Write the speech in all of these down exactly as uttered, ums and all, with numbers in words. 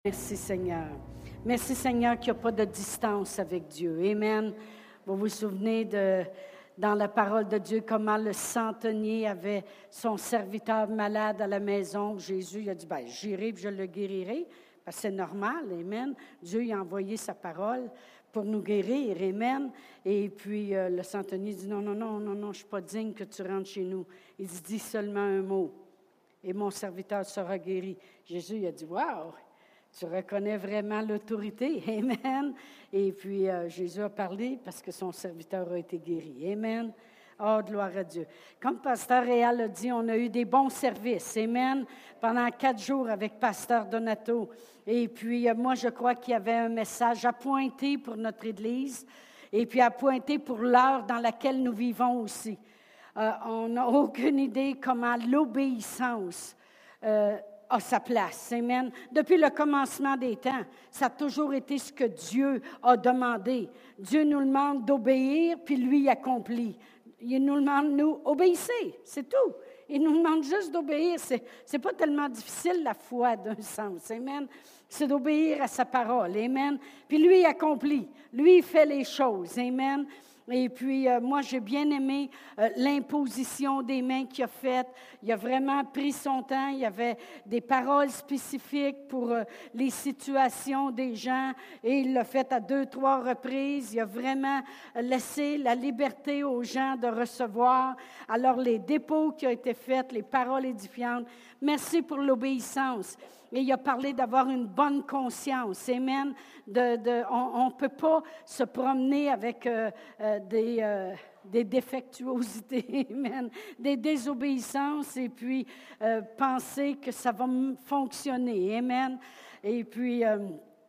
Merci Seigneur. Merci Seigneur qu'il n'y a pas de distance avec Dieu. Amen. Vous vous souvenez de, dans la parole de Dieu, comment le centenier avait son serviteur malade à la maison. Jésus il a dit, ben, j'irai et je le guérirai. Parce que c'est normal. Amen. Dieu il a envoyé sa parole pour nous guérir. Amen. Et puis euh, le centenier dit, non, non, non, non, non, je ne suis pas digne que tu rentres chez nous. Il dit, dis seulement un mot et mon serviteur sera guéri. Jésus il a dit, wow! Tu reconnais vraiment l'autorité. Amen. Et puis, euh, Jésus a parlé parce que son serviteur a été guéri. Amen. Oh, gloire à Dieu. Comme Pasteur Réal a dit, on a eu des bons services. Amen. Pendant quatre jours avec Pasteur Donato. Et puis, euh, moi, je crois qu'il y avait un message à pointer pour notre Église et puis à pointer pour l'heure dans laquelle nous vivons aussi. Euh, on n'a aucune idée comment l'obéissance euh, a sa place. Amen. Depuis le commencement des temps, ça a toujours été ce que Dieu a demandé. Dieu nous demande d'obéir, puis lui accomplit. Il nous demande, nous, obéissez, c'est tout. Il nous demande juste d'obéir. C'est, c'est pas tellement difficile, la foi, d'un sens. Amen. C'est d'obéir à sa parole. Amen. Puis lui accomplit. Lui il fait les choses. Amen. Et puis, euh, moi, j'ai bien aimé euh, l'imposition des mains qu'il a faite. Il a vraiment pris son temps. Il y avait des paroles spécifiques pour euh, les situations des gens. Et il l'a fait à deux, trois reprises. Il a vraiment laissé la liberté aux gens de recevoir. Alors, les dépôts qui ont été faits, les paroles édifiantes, merci pour l'obéissance. Et il a parlé d'avoir une bonne conscience. Amen. De, de, on ne peut pas se promener avec euh, euh, des, euh, des défectuosités, amen, des désobéissances et puis euh, penser que ça va fonctionner. Amen. Et puis, euh,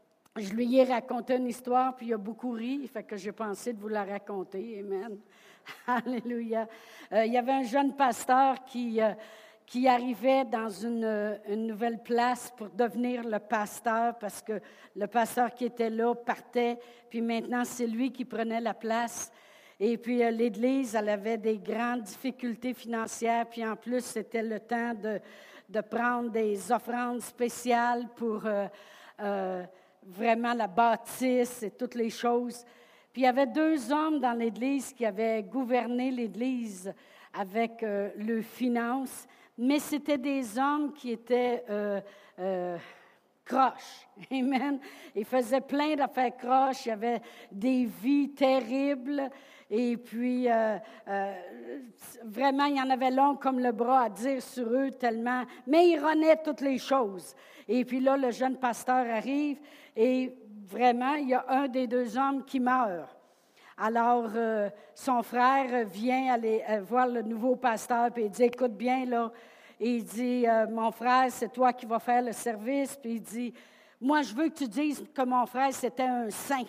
je lui ai raconté une histoire, puis il a beaucoup ri, fait que j'ai pensé de vous la raconter. Amen. Alléluia. Euh, il y avait un jeune pasteur qui... Euh, qui arrivait dans une, une nouvelle place pour devenir le pasteur, parce que le pasteur qui était là partait, puis maintenant, c'est lui qui prenait la place. Et puis, euh, l'Église, elle avait des grandes difficultés financières, puis en plus, c'était le temps de, de prendre des offrandes spéciales pour euh, euh, vraiment la bâtisse et toutes les choses. Puis, il y avait deux hommes dans l'Église qui avaient gouverné l'Église avec euh, leurs finances. Mais c'était des hommes qui étaient euh, euh, croches. Amen. Ils faisaient plein d'affaires croches. Il y avait des vies terribles. Et puis, euh, euh, vraiment, il y en avait long comme le bras à dire sur eux tellement. Mais ils renaient toutes les choses. Et puis là, le jeune pasteur arrive et vraiment, il y a un des deux hommes qui meurt. Alors, euh, son frère vient aller euh, voir le nouveau pasteur, puis il dit, écoute bien, là. Et il dit, euh, mon frère, c'est toi qui vas faire le service. Puis il dit, moi, je veux que tu dises que mon frère, c'était un saint.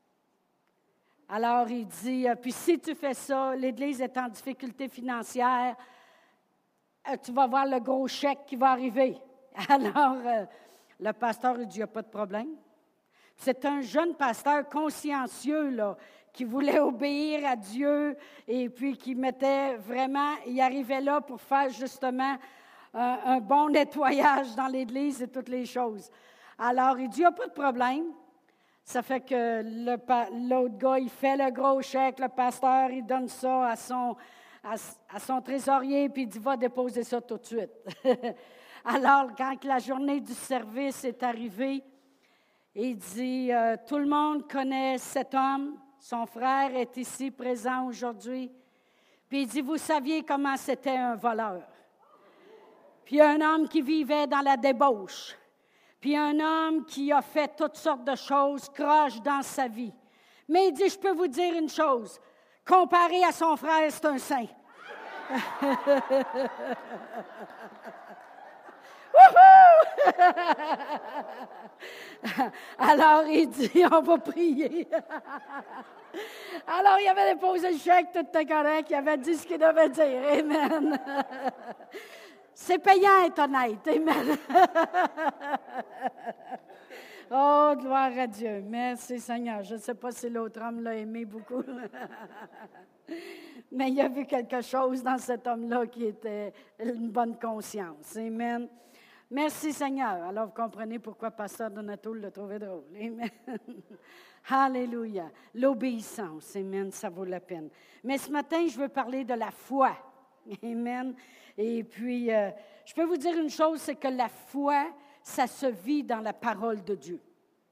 Alors, il dit, euh, puis si tu fais ça, l'Église est en difficulté financière, euh, tu vas voir le gros chèque qui va arriver. Alors, euh, le pasteur, il dit, il n'y a pas de problème. C'est un jeune pasteur consciencieux, là, qui voulait obéir à Dieu et puis qui mettait vraiment, il arrivait là pour faire justement un, un bon nettoyage dans l'Église et toutes les choses. Alors, il dit, il n'y a pas de problème. Ça fait que le, l'autre gars, il fait le gros chèque, le pasteur, il donne ça à son, à, à son trésorier, puis il dit, va déposer ça tout de suite. Alors, quand la journée du service est arrivée, il dit, euh, tout le monde connaît cet homme. Son frère est ici présent aujourd'hui. Puis il dit, vous saviez comment c'était un voleur. Puis un homme qui vivait dans la débauche. Puis un homme qui a fait toutes sortes de choses croches dans sa vie. Mais il dit, je peux vous dire une chose. Comparé à son frère, c'est un saint. Alors, il dit, on va prier. Alors, il avait déposé le chèque, tout était correct, il avait dit ce qu'il devait dire. Amen. C'est payant être honnête. Amen. Oh, gloire à Dieu. Merci, Seigneur. Je ne sais pas si l'autre homme l'a aimé beaucoup. Mais il y a vu quelque chose dans cet homme-là qui était une bonne conscience. Amen. Merci Seigneur. Alors, vous comprenez pourquoi Pasteur Donato l'a trouvé drôle. Amen. Alléluia. L'obéissance, amen, ça vaut la peine. Mais ce matin, je veux parler de la foi. Amen. Et puis, euh, je peux vous dire une chose, c'est que la foi, ça se vit dans la parole de Dieu.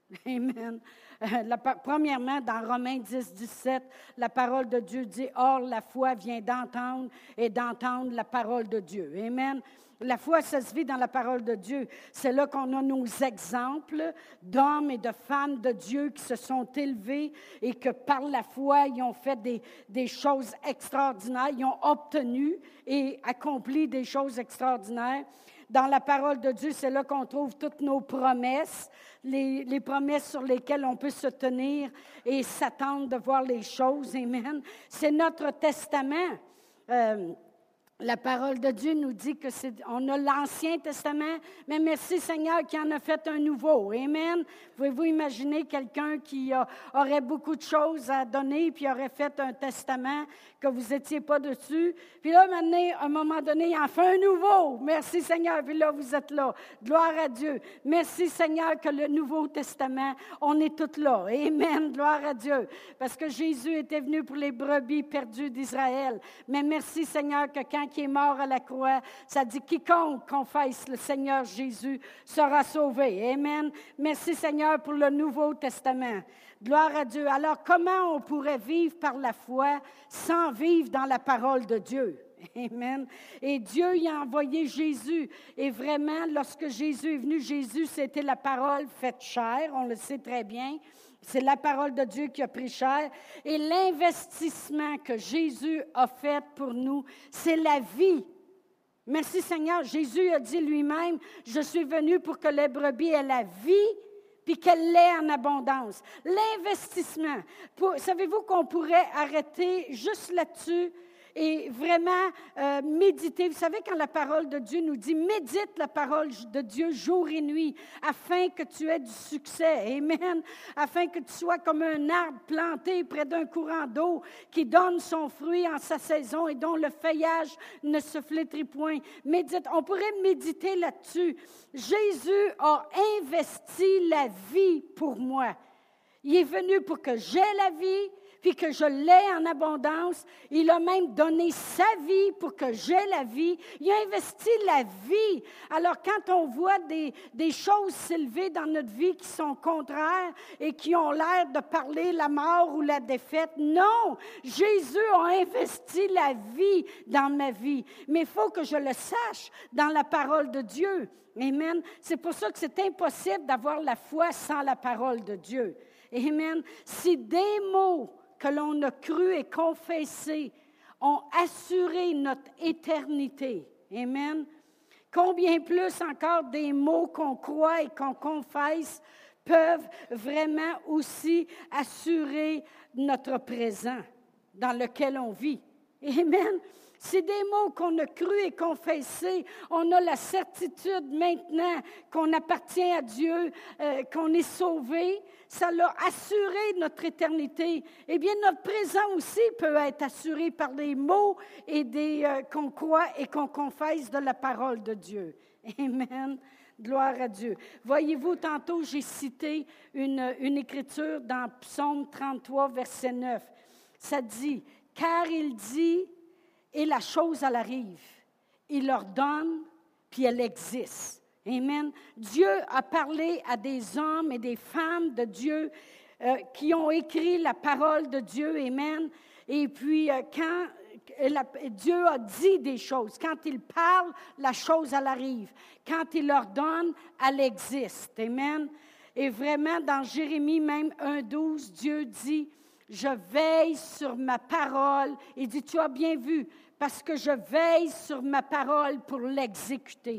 Amen. Euh, la, premièrement, dans Romains dix, dix-sept, la parole de Dieu dit « Or, la foi vient d'entendre et d'entendre la parole de Dieu. » Amen. La foi, ça se vit dans la parole de Dieu. C'est là qu'on a nos exemples d'hommes et de femmes de Dieu qui se sont élevés et que par la foi, ils ont fait des, des choses extraordinaires. Ils ont obtenu et accompli des choses extraordinaires. Dans la parole de Dieu, c'est là qu'on trouve toutes nos promesses, les, les promesses sur lesquelles on peut se tenir et s'attendre de voir les choses. Amen. C'est notre testament. Euh, La parole de Dieu nous dit que c'est, on a l'Ancien Testament, mais merci Seigneur qui en a fait un nouveau. Amen. Pouvez-vous imaginer quelqu'un qui a, aurait beaucoup de choses à donner, puis aurait fait un testament que vous n'étiez pas dessus. Puis là, maintenant, à un moment donné, il en fait un nouveau. Merci Seigneur. Puis là, vous êtes là. Gloire à Dieu. Merci Seigneur que le Nouveau Testament, on est tous là. Amen. Gloire à Dieu. Parce que Jésus était venu pour les brebis perdues d'Israël. Mais merci Seigneur que quand qui est mort à la croix, ça dit quiconque confesse le Seigneur Jésus sera sauvé. Amen. Merci Seigneur pour le Nouveau Testament. Gloire à Dieu. Alors, comment on pourrait vivre par la foi sans vivre dans la parole de Dieu? Amen. Et Dieu y a envoyé Jésus. Et vraiment, lorsque Jésus est venu, Jésus, c'était la parole faite chair, on le sait très bien. C'est la parole de Dieu qui a pris chair. Et l'investissement que Jésus a fait pour nous, c'est la vie. Merci Seigneur. Jésus a dit lui-même, « Je suis venu pour que les brebis aient la vie, puis qu'elle l'ait en abondance. » L'investissement. Pour, savez-vous qu'on pourrait arrêter juste là-dessus et vraiment euh, méditer. Vous savez, quand la parole de Dieu nous dit « Médite la parole de Dieu jour et nuit, afin que tu aies du succès. » Amen. Afin que tu sois comme un arbre planté près d'un courant d'eau qui donne son fruit en sa saison et dont le feuillage ne se flétrit point. Médite. On pourrait méditer là-dessus. Jésus a investi la vie pour moi. Il est venu pour que j'aie la vie, puis que je l'ai en abondance. Il a même donné sa vie pour que j'aie la vie. Il a investi la vie. Alors, quand on voit des, des choses s'élever dans notre vie qui sont contraires et qui ont l'air de parler la mort ou la défaite, non! Jésus a investi la vie dans ma vie. Mais il faut que je le sache dans la parole de Dieu. Amen. C'est pour ça que c'est impossible d'avoir la foi sans la parole de Dieu. Amen. Si des mots que l'on a cru et confessés ont assuré notre éternité. Amen. Combien plus encore des mots qu'on croit et qu'on confesse peuvent vraiment aussi assurer notre présent dans lequel on vit. Amen. C'est des mots qu'on a cru et confessés. On a la certitude maintenant qu'on appartient à Dieu, euh, qu'on est sauvé. Ça l'a assuré notre éternité. Eh bien, notre présent aussi peut être assuré par des mots et des euh, qu'on croit et qu'on confesse de la parole de Dieu. Amen. Gloire à Dieu. Voyez-vous, tantôt, j'ai cité une, une écriture dans Psaume trente-trois, verset neuf. Ça dit, « Car il dit... et la chose, elle arrive. Il leur donne, puis elle existe. » Amen. Dieu a parlé à des hommes et des femmes de Dieu euh, qui ont écrit la parole de Dieu. Amen. Et puis, euh, quand la, Dieu a dit des choses, quand il parle, la chose, elle arrive. Quand il leur donne, elle existe. Amen. Et vraiment, dans Jérémie même un douze, Dieu dit, « Je veille sur ma parole. » Il dit, « Tu as bien vu, parce que je veille sur ma parole pour l'exécuter. »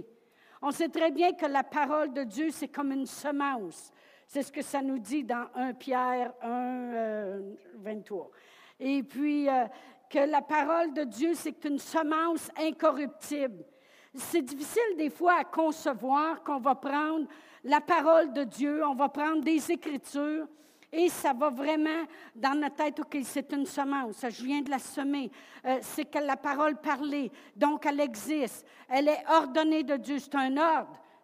On sait très bien que la parole de Dieu, c'est comme une semence. C'est ce que ça nous dit dans un Pierre un, vingt-trois. Et puis, euh, que la parole de Dieu, c'est une semence incorruptible. C'est difficile des fois à concevoir qu'on va prendre la parole de Dieu, on va prendre des Écritures, et ça va vraiment dans notre tête, OK, c'est une semence, je viens de la semer. Euh, c'est que la parole parlée, donc elle existe. Elle est ordonnée de Dieu, c'est un ordre.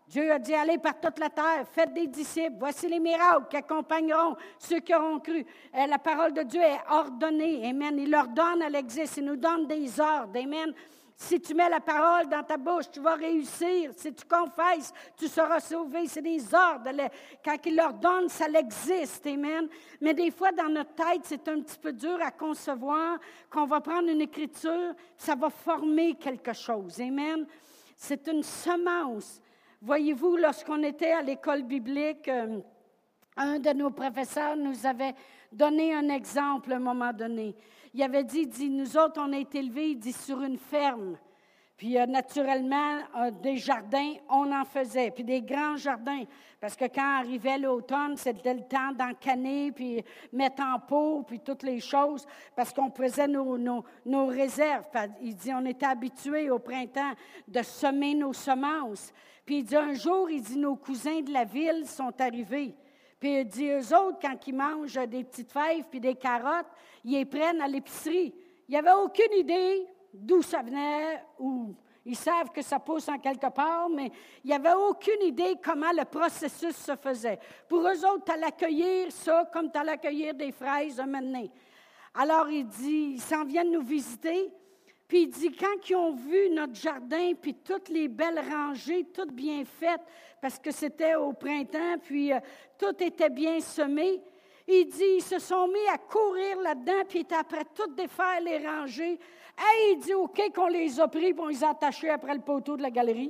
Dieu a dit, allez par toute la terre, faites des disciples. Voici les miracles qui accompagneront ceux qui auront cru. Euh, la parole de Dieu est ordonnée. Amen. Il leur donne, elle existe. Il nous donne des ordres. Amen. Si tu mets la parole dans ta bouche, tu vas réussir. Si tu confesses, tu seras sauvé. C'est des ordres. Quand il leur donne, ça existe. Amen. Mais des fois, dans notre tête, c'est un petit peu dur à concevoir qu'on va prendre une écriture, ça va former quelque chose. Amen. C'est une semence. Voyez-vous, lorsqu'on était à l'école biblique, euh, un de nos professeurs nous avait donné un exemple à un moment donné. Il avait dit, dit, nous autres, on a été élevés, il dit, sur une ferme. Puis, euh, naturellement, euh, des jardins, on en faisait. Puis, des grands jardins. Parce que quand arrivait l'automne, c'était le temps d'encanner, puis mettre en pot, puis toutes les choses. Parce qu'on faisait nos, nos, nos réserves. Il dit, on était habitués au printemps de semer nos semences. Puis, il dit, un jour, il dit, nos cousins de la ville sont arrivés. Puis, il dit, eux autres, quand ils mangent des petites fèves puis des carottes, ils les prennent à l'épicerie. Il n'y avait aucune idée d'où ça venait, ou ils savent que ça pousse en quelque part, mais il n'y avait aucune idée comment le processus se faisait. Pour eux autres, tu allais accueillir ça comme tu allais accueillir des fraises un moment donné. Alors, il dit, ils s'en viennent nous visiter, puis il dit, quand ils ont vu notre jardin, puis toutes les belles rangées, toutes bien faites, parce que c'était au printemps, puis euh, tout était bien semé, il dit, ils se sont mis à courir là-dedans, puis ils étaient après tout défaire les rangées. Hey, il dit, OK, qu'on les a pris, puis on les a attachés après le poteau de la galerie.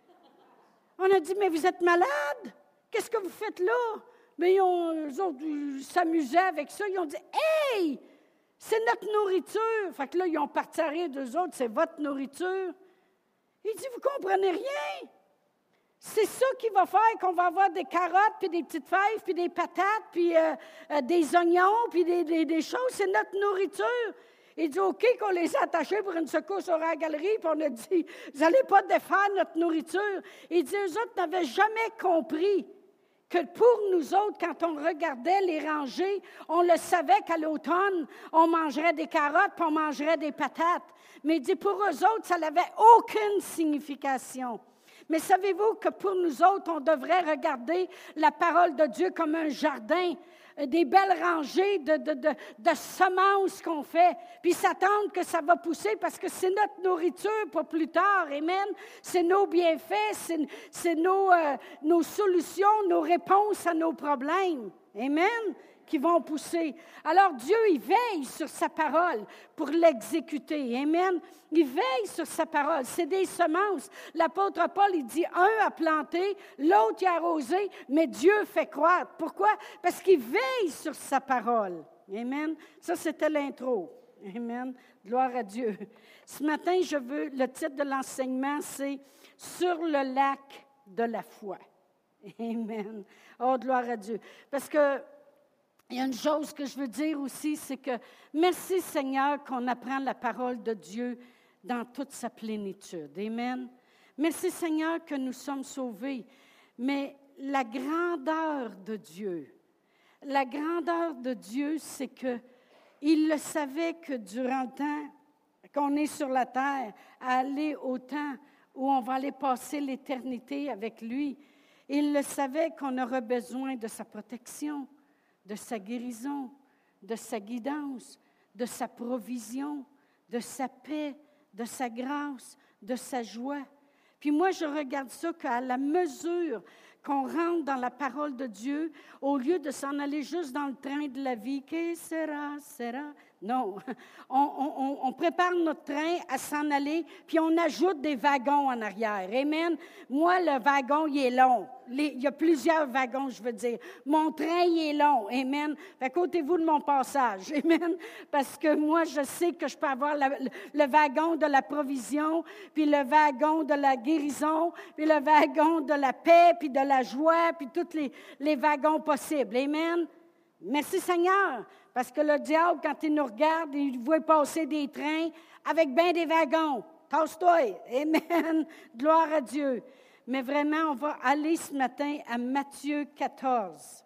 On a dit, mais vous êtes malade? Qu'est-ce que vous faites là? Mais ils ont, eux autres, ils s'amusaient avec ça. Ils ont dit, hey, c'est notre nourriture. Fait que là, ils ont parti à rire d'eux autres, c'est votre nourriture. Il dit, vous comprenez rien? C'est ça qui va faire qu'on va avoir des carottes, puis des petites fèves, puis des patates, puis euh, euh, des oignons, puis des, des, des choses. C'est notre nourriture. Il dit, OK, qu'on les a attachés pour une secousse sur la galerie, puis on a dit, vous n'allez pas défaire notre nourriture. Il dit, eux autres n'avaient jamais compris que pour nous autres, quand on regardait les rangées, on le savait qu'à l'automne, on mangerait des carottes, puis on mangerait des patates. Mais il dit, pour eux autres, ça n'avait aucune signification. Mais savez-vous que pour nous autres, on devrait regarder la parole de Dieu comme un jardin, des belles rangées de, de, de, de semences qu'on fait, puis s'attendre que ça va pousser parce que c'est notre nourriture pour plus tard, amen. C'est nos bienfaits, c'est, c'est nos, euh, nos solutions, nos réponses à nos problèmes, amen, qui vont pousser. Alors Dieu, il veille sur sa parole pour l'exécuter, amen. Il veille sur sa parole. C'est des semences. L'apôtre Paul, il dit, un a planté, l'autre a arrosé, mais Dieu fait croître. Pourquoi? Parce qu'il veille sur sa parole. Amen. Ça, c'était l'intro. Amen. Gloire à Dieu. Ce matin, je veux, le titre de l'enseignement, c'est « Sur le lac de la foi ». Amen. Oh, gloire à Dieu. Parce que il y a une chose que je veux dire aussi, c'est que merci Seigneur qu'on apprend la parole de Dieu dans toute sa plénitude. Amen. Merci Seigneur que nous sommes sauvés. Mais la grandeur de Dieu, la grandeur de Dieu, c'est qu'il le savait que durant le temps qu'on est sur la terre, à aller au temps où on va aller passer l'éternité avec lui, il le savait qu'on aurait besoin de sa protection, de sa guérison, de sa guidance, de sa provision, de sa paix, de sa grâce, de sa joie. Puis moi, je regarde ça qu'à la mesure qu'on rentre dans la parole de Dieu, au lieu de s'en aller juste dans le train de la vie, que sera, sera, non, on, on, on prépare notre train à s'en aller, puis on ajoute des wagons en arrière. Amen. Moi, le wagon, il est long. Les, il y a plusieurs wagons, je veux dire. Mon train, il est long. Amen. Fait qu'ôtez-vous de mon passage. Amen. Parce que moi, je sais que je peux avoir la, le, le wagon de la provision, puis le wagon de la guérison, puis le wagon de la paix, puis de la joie, puis tous les, les wagons possibles. Amen. Merci Seigneur. Parce que le diable, quand il nous regarde, il voit passer des trains avec bien des wagons. Tasse-toi. Amen. Gloire à Dieu. Mais vraiment, on va aller ce matin à Matthieu quatorze.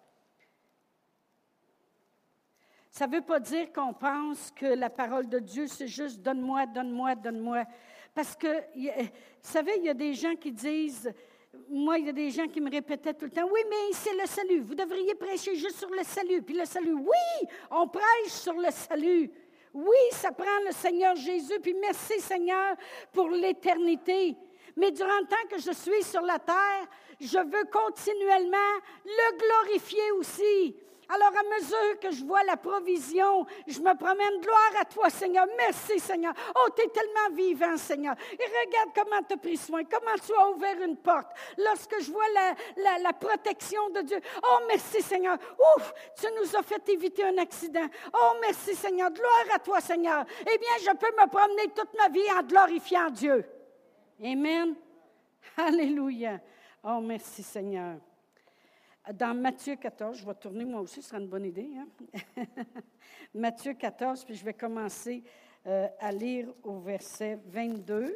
Ça ne veut pas dire qu'on pense que la parole de Dieu, c'est juste « donne-moi, donne-moi, donne-moi ». Parce que, vous savez, il y a des gens qui disent, moi, il y a des gens qui me répétaient tout le temps, oui, mais c'est le salut. Vous devriez prêcher juste sur le salut. Puis le salut, oui, on prêche sur le salut. Oui, ça prend le Seigneur Jésus. Puis merci, Seigneur, pour l'éternité. Mais durant le temps que je suis sur la terre, je veux continuellement le glorifier aussi. Alors, à mesure que je vois la provision, je me promène, gloire à toi, Seigneur. Merci, Seigneur. Oh, tu es tellement vivant, Seigneur. Et regarde comment tu as pris soin, comment tu as ouvert une porte. Lorsque je vois la, la, la protection de Dieu, oh, merci, Seigneur. Ouf, tu nous as fait éviter un accident. Oh, merci, Seigneur. Gloire à toi, Seigneur. Eh bien, je peux me promener toute ma vie en glorifiant Dieu. Amen. Alléluia. Oh, merci, Seigneur. Dans Matthieu quatorze, je vais tourner moi aussi, ce sera une bonne idée. Hein? Matthieu quatorze, puis je vais commencer euh, à lire au verset vingt-deux.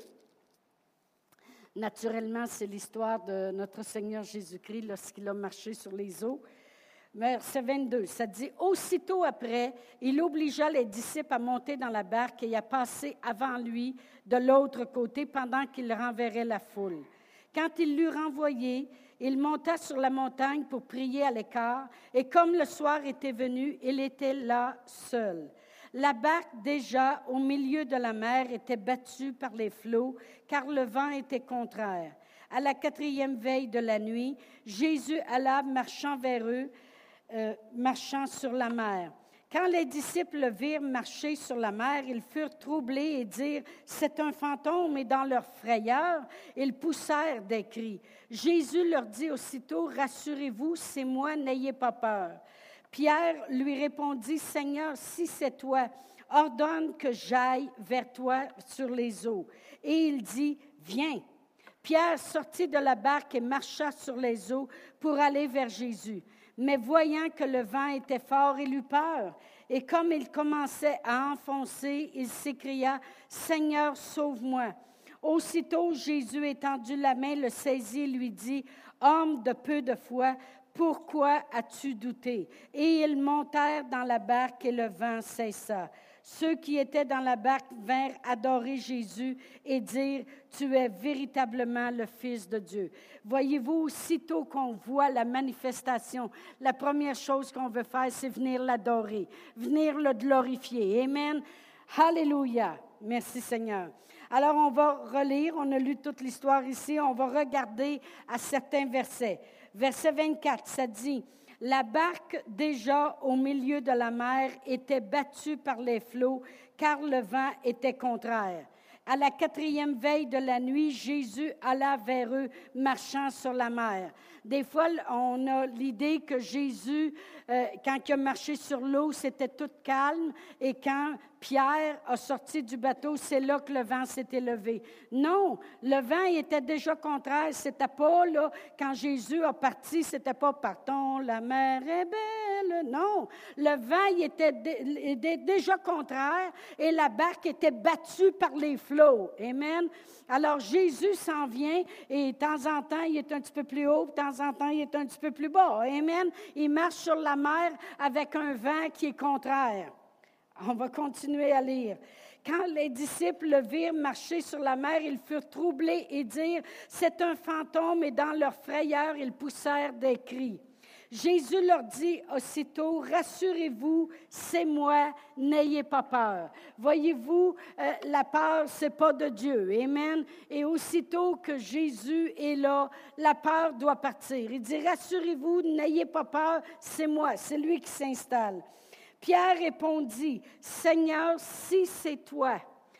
Naturellement, c'est l'histoire de notre Seigneur Jésus-Christ lorsqu'il a marché sur les eaux. Verset vingt-deux, ça dit « Aussitôt après, il obligea les disciples à monter dans la barque et à passer avant lui de l'autre côté pendant qu'il renverrait la foule. Quand il l'eut renvoyé, il monta sur la montagne pour prier à l'écart, et comme le soir était venu, il était là seul. La barque, déjà au milieu de la mer, était battue par les flots, car le vent était contraire. À la quatrième veille de la nuit, Jésus alla marchant vers eux, euh, marchant sur la mer. Quand les disciples le virent marcher sur la mer, ils furent troublés et dirent « C'est un fantôme » et dans leur frayeur, ils poussèrent des cris. Jésus leur dit aussitôt « Rassurez-vous, c'est moi, n'ayez pas peur. » Pierre lui répondit « Seigneur, si c'est toi, ordonne que j'aille vers toi sur les eaux. » Et il dit « Viens. » Pierre sortit de la barque et marcha sur les eaux pour aller vers Jésus. Mais voyant que le vent était fort, il eut peur. Et comme il commençait à enfoncer, il s'écria, « Seigneur, sauve-moi. » Aussitôt, Jésus étendit la main, le saisit et lui dit, « Homme de peu de foi, pourquoi as-tu douté? » Et ils montèrent dans la barque et le vent cessa. Ceux qui étaient dans la barque vinrent adorer Jésus et dire, « Tu es véritablement le Fils de Dieu. » Voyez-vous, aussitôt qu'on voit la manifestation, la première chose qu'on veut faire, c'est venir l'adorer, venir le glorifier. Amen. Alléluia. Merci Seigneur. Alors, on va relire, on a lu toute l'histoire ici, on va regarder à certains versets. Verset vingt-quatre, ça dit, « La barque, déjà au milieu de la mer, était battue par les flots, car le vent était contraire. À la quatrième veille de la nuit, Jésus alla vers eux, marchant sur la mer. » Des fois, on a l'idée que Jésus, euh, quand il a marché sur l'eau, c'était tout calme, et quand Pierre a sorti du bateau, c'est là que le vent s'était levé. Non, le vent il était déjà contraire. C'était pas là, quand Jésus a parti, c'était pas « Partons, la mer est belle ». Non, le vent il était dé, dé, déjà contraire et la barque était battue par les flots. Amen. Alors Jésus s'en vient et de temps en temps, il est un petit peu plus haut, de temps en temps, il est un petit peu plus bas. Amen. Il marche sur la mer avec un vent qui est contraire. On va continuer à lire. Quand les disciples le virent marcher sur la mer, ils furent troublés et dirent, « C'est un fantôme » et dans leur frayeur, ils poussèrent des cris. Jésus leur dit aussitôt, « Rassurez-vous, c'est moi, n'ayez pas peur. » Voyez-vous, euh, la peur, ce n'est pas de Dieu. Amen. Et aussitôt que Jésus est là, la peur doit partir. Il dit, « Rassurez-vous, n'ayez pas peur, c'est moi, c'est lui qui s'installe. » Pierre répondit, « Seigneur, si c'est toi,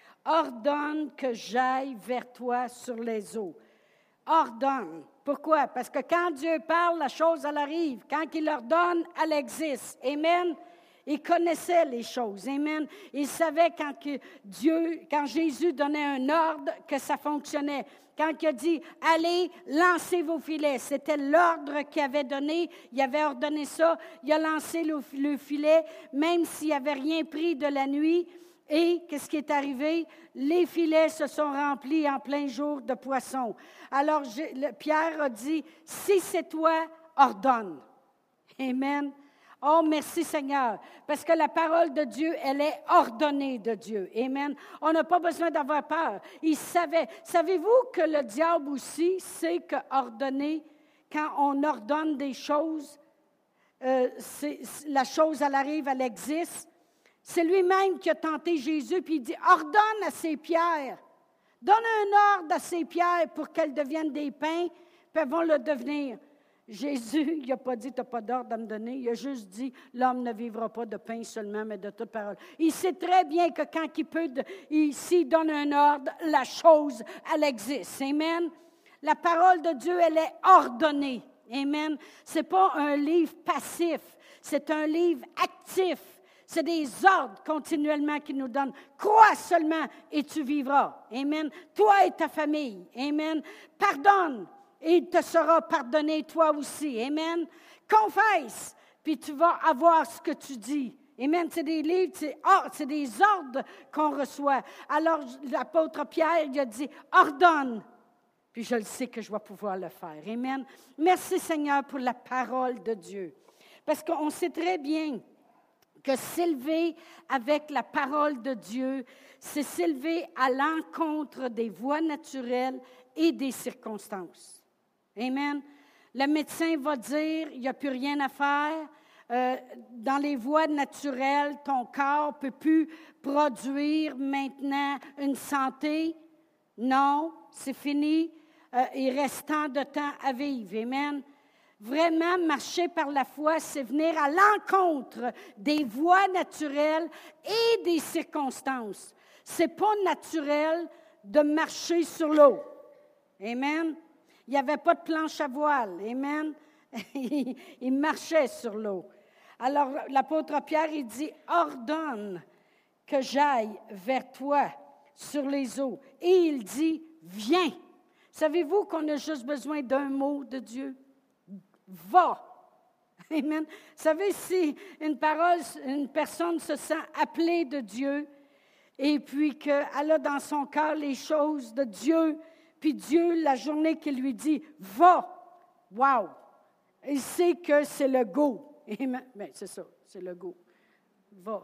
ordonne que j'aille vers toi sur les eaux. » Ordonne. Pourquoi? Parce que quand Dieu parle, la chose, elle arrive. Quand il ordonne, elle existe. Amen. Il connaissait les choses. Amen. Il savait quand que Dieu, quand Jésus donnait un ordre, que ça fonctionnait. Quand il a dit, allez, lancez vos filets. C'était l'ordre qu'il avait donné. Il avait ordonné ça. Il a lancé le, le filet, même s'il n'avait rien pris de la nuit. Et qu'est-ce qui est arrivé? Les filets se sont remplis en plein jour de poissons. Alors, je, le, Pierre a dit, si c'est toi, ordonne. Amen. Oh, merci Seigneur, parce que la parole de Dieu, elle est ordonnée de Dieu. Amen. On n'a pas besoin d'avoir peur. Il savait. Savez-vous que le diable aussi sait que ordonner, quand on ordonne des choses, euh, c'est, la chose, elle arrive, elle existe. C'est lui-même qui a tenté Jésus, puis il dit, ordonne à ces pierres. Donne un ordre à ces pierres pour qu'elles deviennent des pains, puis elles vont le devenir. Jésus, il n'a pas dit, tu n'as pas d'ordre à me donner. Il a juste dit, l'homme ne vivra pas de pain seulement, mais de toute parole. Il sait très bien que quand il peut, il, s'il donne un ordre, la chose, elle existe. Amen. La parole de Dieu, elle est ordonnée. Amen. Ce n'est pas un livre passif, c'est un livre actif. C'est des ordres continuellement qu'il nous donne. Crois seulement et tu vivras. Amen. Toi et ta famille. Amen. Pardonne. Et il te sera pardonné, toi aussi. Amen. Confesse, puis tu vas avoir ce que tu dis. Amen. C'est des livres, c'est, oh, c'est des ordres qu'on reçoit. Alors, l'apôtre Pierre, il a dit, ordonne. Puis je le sais que je vais pouvoir le faire. Amen. Merci Seigneur pour la parole de Dieu. Parce qu'on sait très bien que s'élever avec la parole de Dieu, c'est s'élever à l'encontre des voies naturelles et des circonstances. Amen. Le médecin va dire, il n'y a plus rien à faire. Euh, dans les voies naturelles, ton corps ne peut plus produire maintenant une santé. Non, c'est fini. Euh, il reste tant de temps à vivre. Amen. Vraiment, marcher par la foi, c'est venir à l'encontre des voies naturelles et des circonstances. Ce n'est pas naturel de marcher sur l'eau. Amen. Il n'y avait pas de planche à voile. Amen. il, il marchait sur l'eau. Alors, l'apôtre Pierre, il dit, ordonne que j'aille vers toi sur les eaux. Et il dit, viens. Savez-vous qu'on a juste besoin d'un mot de Dieu? Va. Amen. Vous savez, si une parole, une personne se sent appelée de Dieu et puis qu'elle a dans son cœur les choses de Dieu, puis Dieu, la journée qu'il lui dit, va, wow, il sait que c'est le go. Amen. Bien, c'est ça, c'est le go. Va.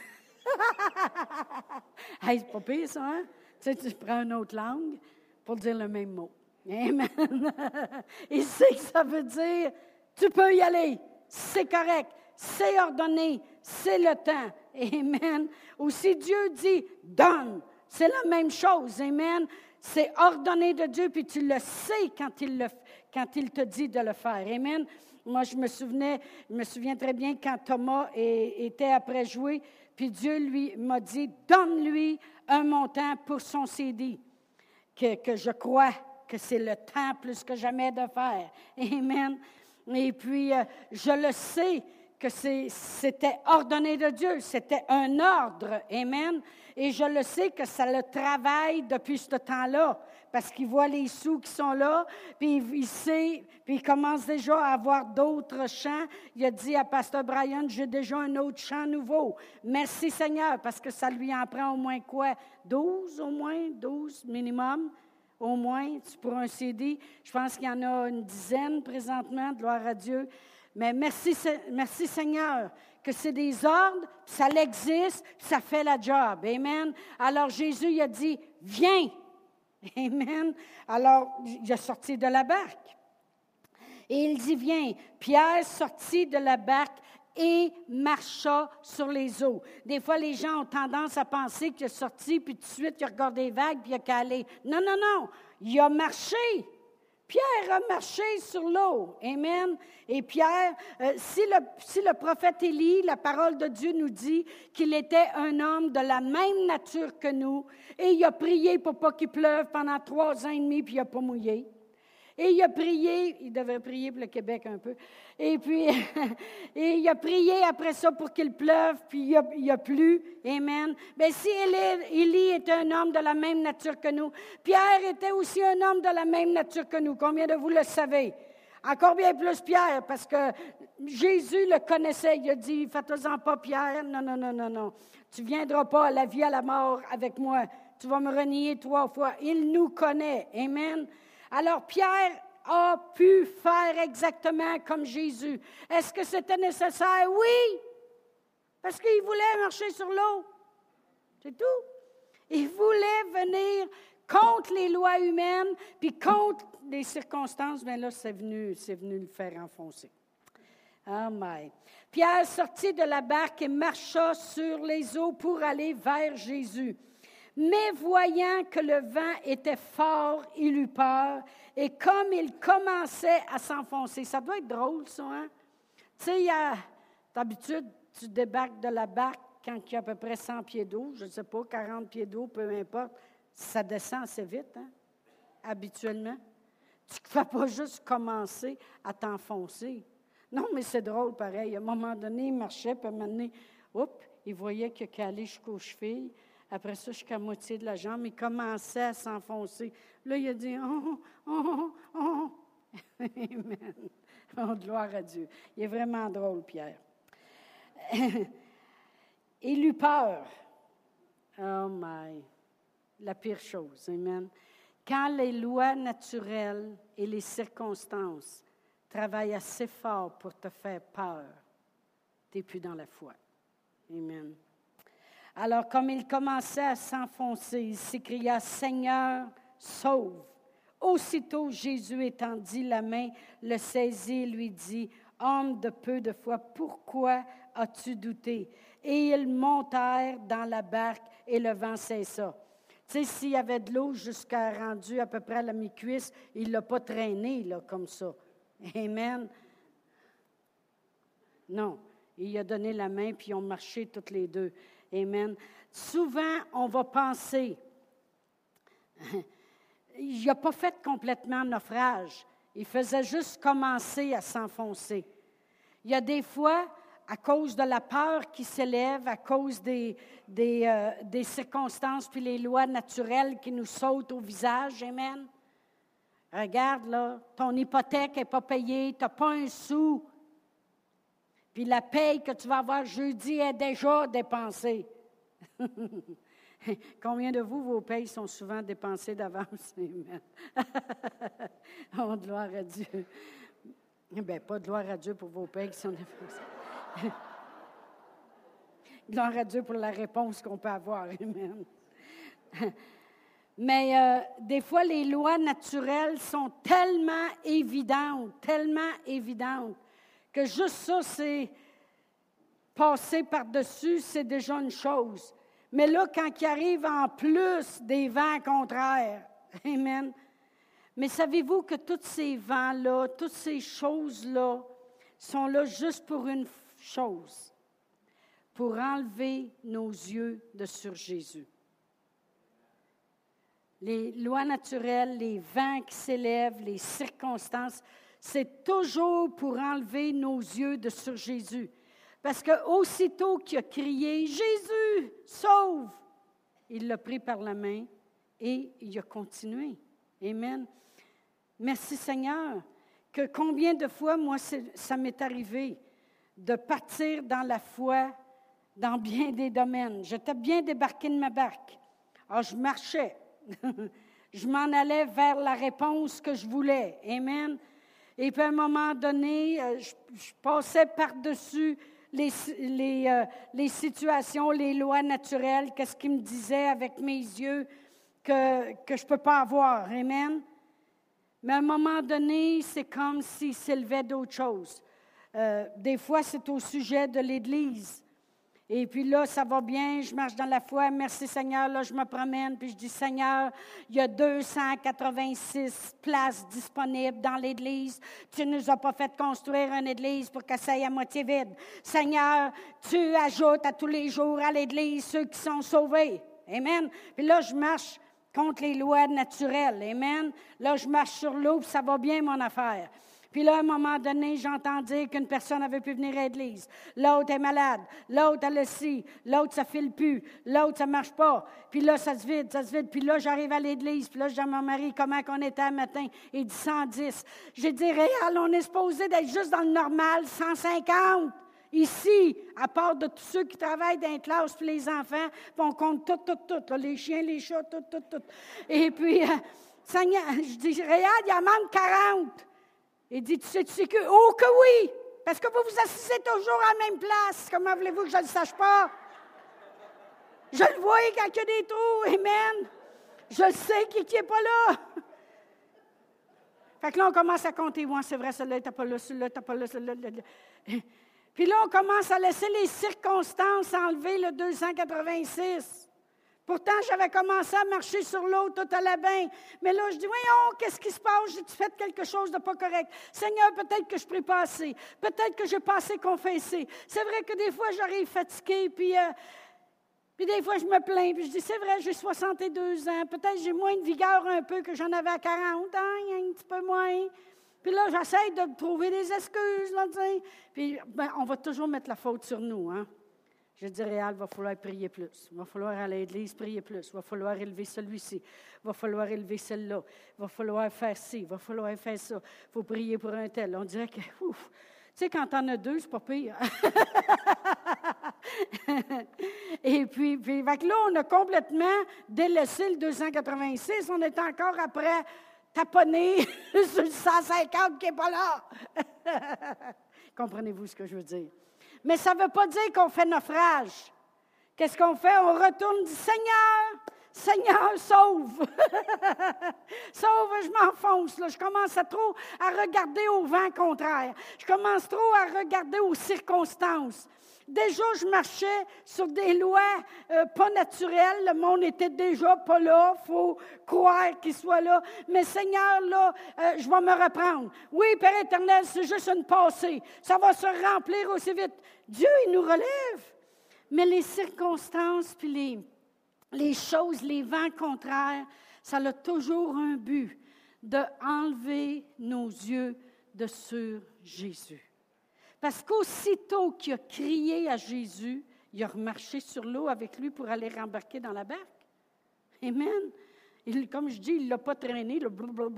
Hey, c'est pas pire, ça, hein? Tu sais, tu prends une autre langue pour dire le même mot. Amen. Il sait que ça veut dire, tu peux y aller, c'est correct, c'est ordonné, c'est le temps. Amen. Ou si Dieu dit, donne, c'est la même chose. Amen. C'est ordonné de Dieu, puis tu le sais quand il, le, quand il te dit de le faire. Amen. Moi, je me souvenais, je me souviens très bien quand Thomas est, était après jouer, puis Dieu lui m'a dit, donne-lui un montant pour son C D, que, que je crois que c'est le temps plus que jamais de faire. Amen. Et puis, euh, je le sais que c'est, c'était ordonné de Dieu, c'était un ordre. Amen. Et je le sais que ça le travaille depuis ce temps-là, parce qu'il voit les sous qui sont là, puis il sait, puis il commence déjà à avoir d'autres chants. Il a dit à Pasteur Brian, j'ai déjà un autre chant nouveau. Merci Seigneur, parce que ça lui en prend au moins quoi? douze au moins, douze minimum. Au moins, pour un C D. Je pense qu'il y en a une dizaine présentement, gloire à Dieu. Mais merci, merci Seigneur, que c'est des ordres, ça l'existe, ça fait la job. Amen. Alors Jésus, il a dit, viens. Amen. Alors, il a sorti de la barque. Et il dit, viens. Pierre sortit de la barque et marcha sur les eaux. Des fois, les gens ont tendance à penser qu'il est sorti, puis tout de suite, il a regardé les vagues, puis il a calé. Non, non, non. Il a marché. Pierre a marché sur l'eau. Amen. Et Pierre, euh, si, le, si le prophète Élie, la parole de Dieu nous dit qu'il était un homme de la même nature que nous, et il a prié pour pas qu'il pleuve pendant trois ans et demi, puis il n'a pas mouillé. Et il a prié, il devait prier pour le Québec un peu, et puis et il a prié après ça pour qu'il pleuve, puis il a, il a plu, amen. Mais si Élie, Élie était un homme de la même nature que nous, Pierre était aussi un homme de la même nature que nous. Combien de vous le savez? Encore bien plus Pierre, parce que Jésus le connaissait. Il a dit, faites-en pas Pierre, non, non, non, non, non. Tu ne viendras pas à la vie, à la mort avec moi. Tu vas me renier trois fois. Il nous connaît, amen. Alors Pierre a pu faire exactement comme Jésus. Est-ce que c'était nécessaire? Oui, parce qu'il voulait marcher sur l'eau. C'est tout. Il voulait venir contre les lois humaines, puis contre les circonstances, mais là, c'est venu, c'est venu le faire enfoncer. Oh my. Pierre sortit de la barque et marcha sur les eaux pour aller vers Jésus. Mais voyant que le vent était fort, il eut peur, et comme il commençait à s'enfoncer, ça doit être drôle, ça, hein? Tu sais, d'habitude, tu débarques de la barque quand il y a à peu près cent pieds d'eau, je ne sais pas, quarante pieds d'eau, peu importe, ça descend assez vite, hein, habituellement. Tu ne fais pas juste commencer à t'enfoncer. Non, mais c'est drôle, pareil. À un moment donné, il marchait, puis à un moment donné, hop, il voyait qu'il a calé jusqu'aux chevilles. Après ça, jusqu'à moitié de la jambe, il commençait à s'enfoncer. Là, il a dit, oh, oh, oh, oh. Amen. Oh, gloire à Dieu. Il est vraiment drôle, Pierre. Il eut peur. Oh my. La pire chose. Amen. Quand les lois naturelles et les circonstances travaille assez fort pour te faire peur, tu n'es plus dans la foi. Amen. Alors, comme il commençait à s'enfoncer, il s'écria, « Seigneur, sauve! » Aussitôt, Jésus étendit la main, le saisit et lui dit, « Homme de peu de foi, pourquoi as-tu douté? » Et ils montèrent dans la barque et le vent cessa. Tu sais, s'il y avait de l'eau jusqu'à rendu à peu près à la mi-cuisse, il ne l'a pas traîné là, comme ça. Amen. Non, il a donné la main, puis ils ont marché toutes les deux. Amen. Souvent, on va penser, il n'a pas fait complètement naufrage. Il faisait juste commencer à s'enfoncer. Il y a des fois, à cause de la peur qui s'élève, à cause des, des, euh, des circonstances, puis les lois naturelles qui nous sautent au visage. Amen. Regarde, là, ton hypothèque n'est pas payée, tu n'as pas un sou. Puis la paye que tu vas avoir jeudi est déjà dépensée. Combien de vous, vos payes sont souvent dépensées d'avance? Oh, gloire à Dieu. Bien, pas de gloire à Dieu pour vos payes qui sont dépensées. Gloire à Dieu pour la réponse qu'on peut avoir. Amen. Mais euh, des fois, les lois naturelles sont tellement évidentes, tellement évidentes, que juste ça, c'est passer par-dessus, c'est déjà une chose. Mais là, quand il arrive en plus des vents contraires, amen. Mais savez-vous que tous ces vents-là, toutes ces choses-là, sont là juste pour une chose, pour enlever nos yeux de sur Jésus. Les lois naturelles, les vents qui s'élèvent, les circonstances, c'est toujours pour enlever nos yeux de sur Jésus. Parce qu'aussitôt qu'il a crié « Jésus, sauve !» il l'a pris par la main et il a continué. Amen. Merci Seigneur, que combien de fois, moi, ça m'est arrivé de partir dans la foi dans bien des domaines. J'étais bien débarqué de ma barque. Alors, je marchais. Je m'en allais vers la réponse que je voulais. Amen. Et puis, à un moment donné, je, je passais par-dessus les, les, euh, les situations, les lois naturelles, qu'est-ce qu'ils me disaient avec mes yeux que, que je ne peux pas avoir. Amen. Mais à un moment donné, c'est comme s'il s'élevait d'autres choses. Euh, des fois, c'est au sujet de l'Église. Et puis là, ça va bien, je marche dans la foi, merci Seigneur, là, je me promène, puis je dis, Seigneur, il y a deux cent quatre-vingt-six places disponibles dans l'Église. Tu ne nous as pas fait construire une Église pour qu'elle soit à moitié vide. Seigneur, tu ajoutes à tous les jours à l'Église ceux qui sont sauvés. Amen. Puis là, je marche contre les lois naturelles. Amen. Là, je marche sur l'eau, puis ça va bien, mon affaire. Puis là, à un moment donné, j'entends dire qu'une personne avait pu venir à l'église. L'autre est malade. L'autre a le ci. L'autre, ça ne file plus. L'autre, ça ne marche pas. Puis là, ça se vide, ça se vide. Puis là, j'arrive à l'église. Puis là, je dis à mon mari comment on était un matin. Il dit cent dix. J'ai dit, réel, on est supposé d'être juste dans le normal, cent cinquante. Ici, à part de tous ceux qui travaillent dans les classes, puis les enfants, puis on compte tout, tout, tout. Là, les chiens, les chats, tout, tout, tout. Et puis... Euh, Seigneur, je dis, Réal, il en manque quarante. Il dit, tu sais, tu sais que, oh que oui, parce que vous vous assisez toujours à la même place. Comment voulez-vous que je ne le sache pas? Je le vois quand il y a des trous, amen. Je le sais qui n'est pas là. Fait que là, on commence à compter. Ouais, c'est vrai, celui-là n'était pas là, celui-là n'était pas là, celui-là. Puis là, on commence à laisser les circonstances enlever le deux cent quatre-vingt-six. Pourtant, j'avais commencé à marcher sur l'eau, tout allait bien. Mais là, je dis, voyons, qu'est-ce qui se passe? J'ai-tu fait quelque chose de pas correct? Seigneur, peut-être que je prie pas assez. Peut-être que j'ai pas assez confessé. C'est vrai que des fois, j'arrive fatiguée, puis... Euh, Puis des fois, je me plains, puis je dis, c'est vrai, j'ai soixante-deux ans, peut-être j'ai moins de vigueur un peu que j'en avais à quarante, hein, un petit peu moins. Puis là, j'essaie de trouver des excuses, là, tu sais. Puis, ben, on va toujours mettre la faute sur nous, hein. Je dis, Réal, il va falloir prier plus. Il va falloir aller à l'église, prier plus. Il va falloir élever celui-ci. Il va falloir élever celle-là. Il va falloir faire ci. Il va falloir faire ça. Il faut prier pour un tel. On dirait que, ouf, tu sais, quand t'en as deux, c'est pas pire. Et puis, puis fait que là, on a complètement délaissé le deux cent quatre-vingt-six. On est encore après taponner sur le cent cinquante qui n'est pas là. Comprenez-vous ce que je veux dire? Mais ça ne veut pas dire qu'on fait naufrage. Qu'est-ce qu'on fait? On retourne et dit, Seigneur, Seigneur, sauve! Sauve, je m'enfonce, là. Je commence à trop à regarder au vent contraire. Je commence trop à regarder aux circonstances. Déjà, je marchais sur des lois euh, pas naturelles. Le monde n'était déjà pas là. Il faut croire qu'il soit là. Mais Seigneur, là, euh, je vais me reprendre. Oui, Père éternel, c'est juste une passée. Ça va se remplir aussi vite. Dieu, il nous relève. Mais les circonstances, puis les, les choses, les vents contraires, ça a toujours un but d'enlever nos yeux de sur Jésus. Parce qu'aussitôt qu'il a crié à Jésus, il a remarché sur l'eau avec lui pour aller rembarquer dans la barque. Amen. Il, comme je dis, il ne l'a pas traîné. Le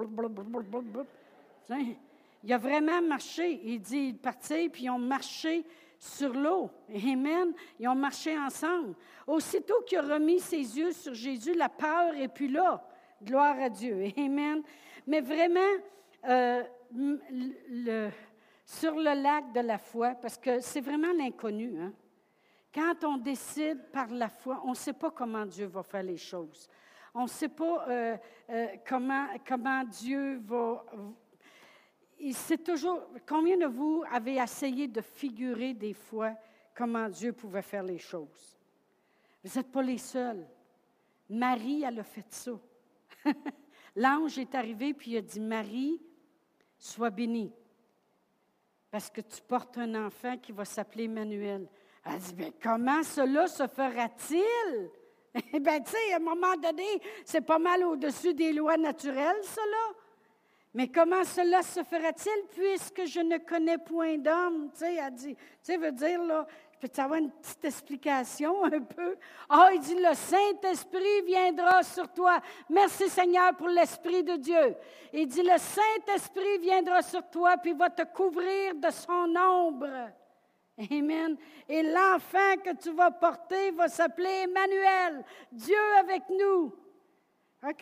il a vraiment marché. Il dit, il partait, puis ils ont marché sur l'eau. Amen. Ils ont marché ensemble. Aussitôt qu'il a remis ses yeux sur Jésus, la peur n'est plus là. Gloire à Dieu. Amen. Mais vraiment, euh, le... sur le lac de la foi, parce que c'est vraiment l'inconnu. Hein? Quand on décide par la foi, on ne sait pas comment Dieu va faire les choses. On ne sait pas euh, euh, comment, comment Dieu va... C'est toujours... Combien de vous avez essayé de figurer des fois comment Dieu pouvait faire les choses? Vous n'êtes pas les seuls. Marie, elle a fait ça. L'ange est arrivé puis il a dit, Marie, sois bénie. Parce que tu portes un enfant qui va s'appeler Emmanuel. Elle dit, bien, comment cela se fera-t-il? Eh bien, tu sais, à un moment donné, c'est pas mal au-dessus des lois naturelles, cela. Mais comment cela se fera-t-il puisque je ne connais point d'homme? Tu sais, elle dit, tu sais, veut dire, là, peux-tu avoir une petite explication un peu? Ah, il dit, le Saint-Esprit viendra sur toi. Merci Seigneur pour l'Esprit de Dieu. Il dit, le Saint-Esprit viendra sur toi, puis va te couvrir de son ombre. Amen. Et l'enfant que tu vas porter va s'appeler Emmanuel, Dieu avec nous. OK?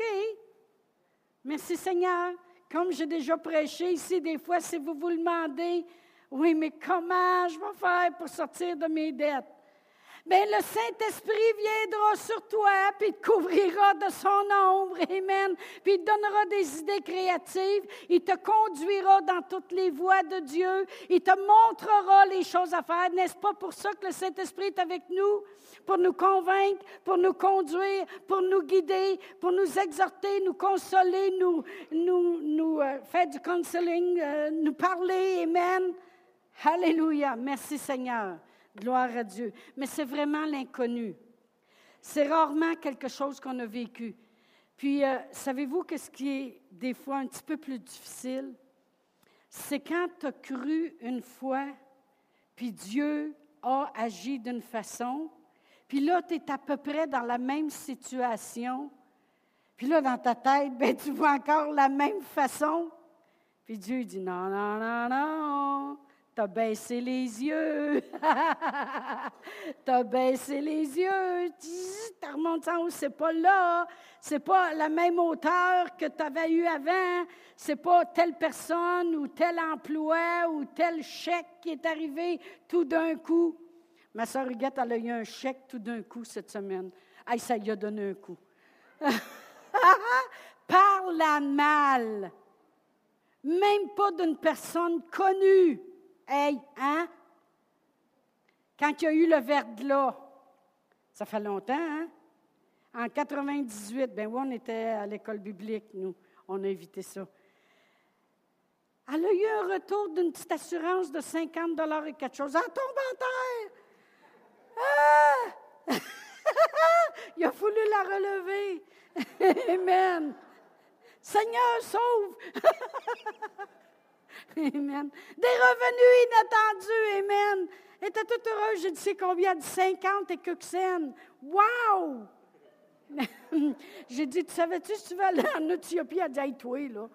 Merci Seigneur. Comme j'ai déjà prêché ici, des fois, si vous vous le demandez, oui, mais comment je vais faire pour sortir de mes dettes? Bien, le Saint-Esprit viendra sur toi, puis te couvrira de son ombre, amen. Puis il te donnera des idées créatives, il te conduira dans toutes les voies de Dieu, il te montrera les choses à faire. N'est-ce pas pour ça que le Saint-Esprit est avec nous? Pour nous convaincre, pour nous conduire, pour nous guider, pour nous exhorter, nous consoler, nous, nous, nous euh, faire du counseling, euh, nous parler, amen. Alléluia, merci Seigneur. Gloire à Dieu. Mais c'est vraiment l'inconnu. C'est rarement quelque chose qu'on a vécu. Puis, euh, savez-vous que ce qui est des fois un petit peu plus difficile, c'est quand tu as cru une fois, puis Dieu a agi d'une façon, puis là, tu es à peu près dans la même situation, puis là, dans ta tête, ben, tu vois encore la même façon. Puis Dieu dit, non, non, non, non, T'as baissé les yeux. T'as baissé les yeux. T'as remonté en haut, c'est pas là. C'est pas la même hauteur que tu avais eu avant. C'est pas telle personne ou tel emploi ou tel chèque qui est arrivé tout d'un coup. Ma soeur Huguette, elle a eu un chèque tout d'un coup cette semaine. Hey, ça lui a donné un coup. Parle mal. Même pas d'une personne connue. Hey, hein? Quand il y a eu le verglas, ça fait longtemps, hein? En quatre-vingt-dix-huit, ben oui, on était à l'école biblique, nous. On a évité ça. Elle a eu un retour d'une petite assurance de cinquante dollars et quelque chose. Elle tombe en terre! Ah! Il a fallu la relever. Amen. Seigneur, sauve! Amen. Des revenus inattendus, amen. Elle était toute heureuse, j'ai dit, c'est combien? Elle dit cinquante et quelques cents. Wow! J'ai dit, tu savais-tu si tu veux aller en Éthiopie? Elle dit, hey, toi, là.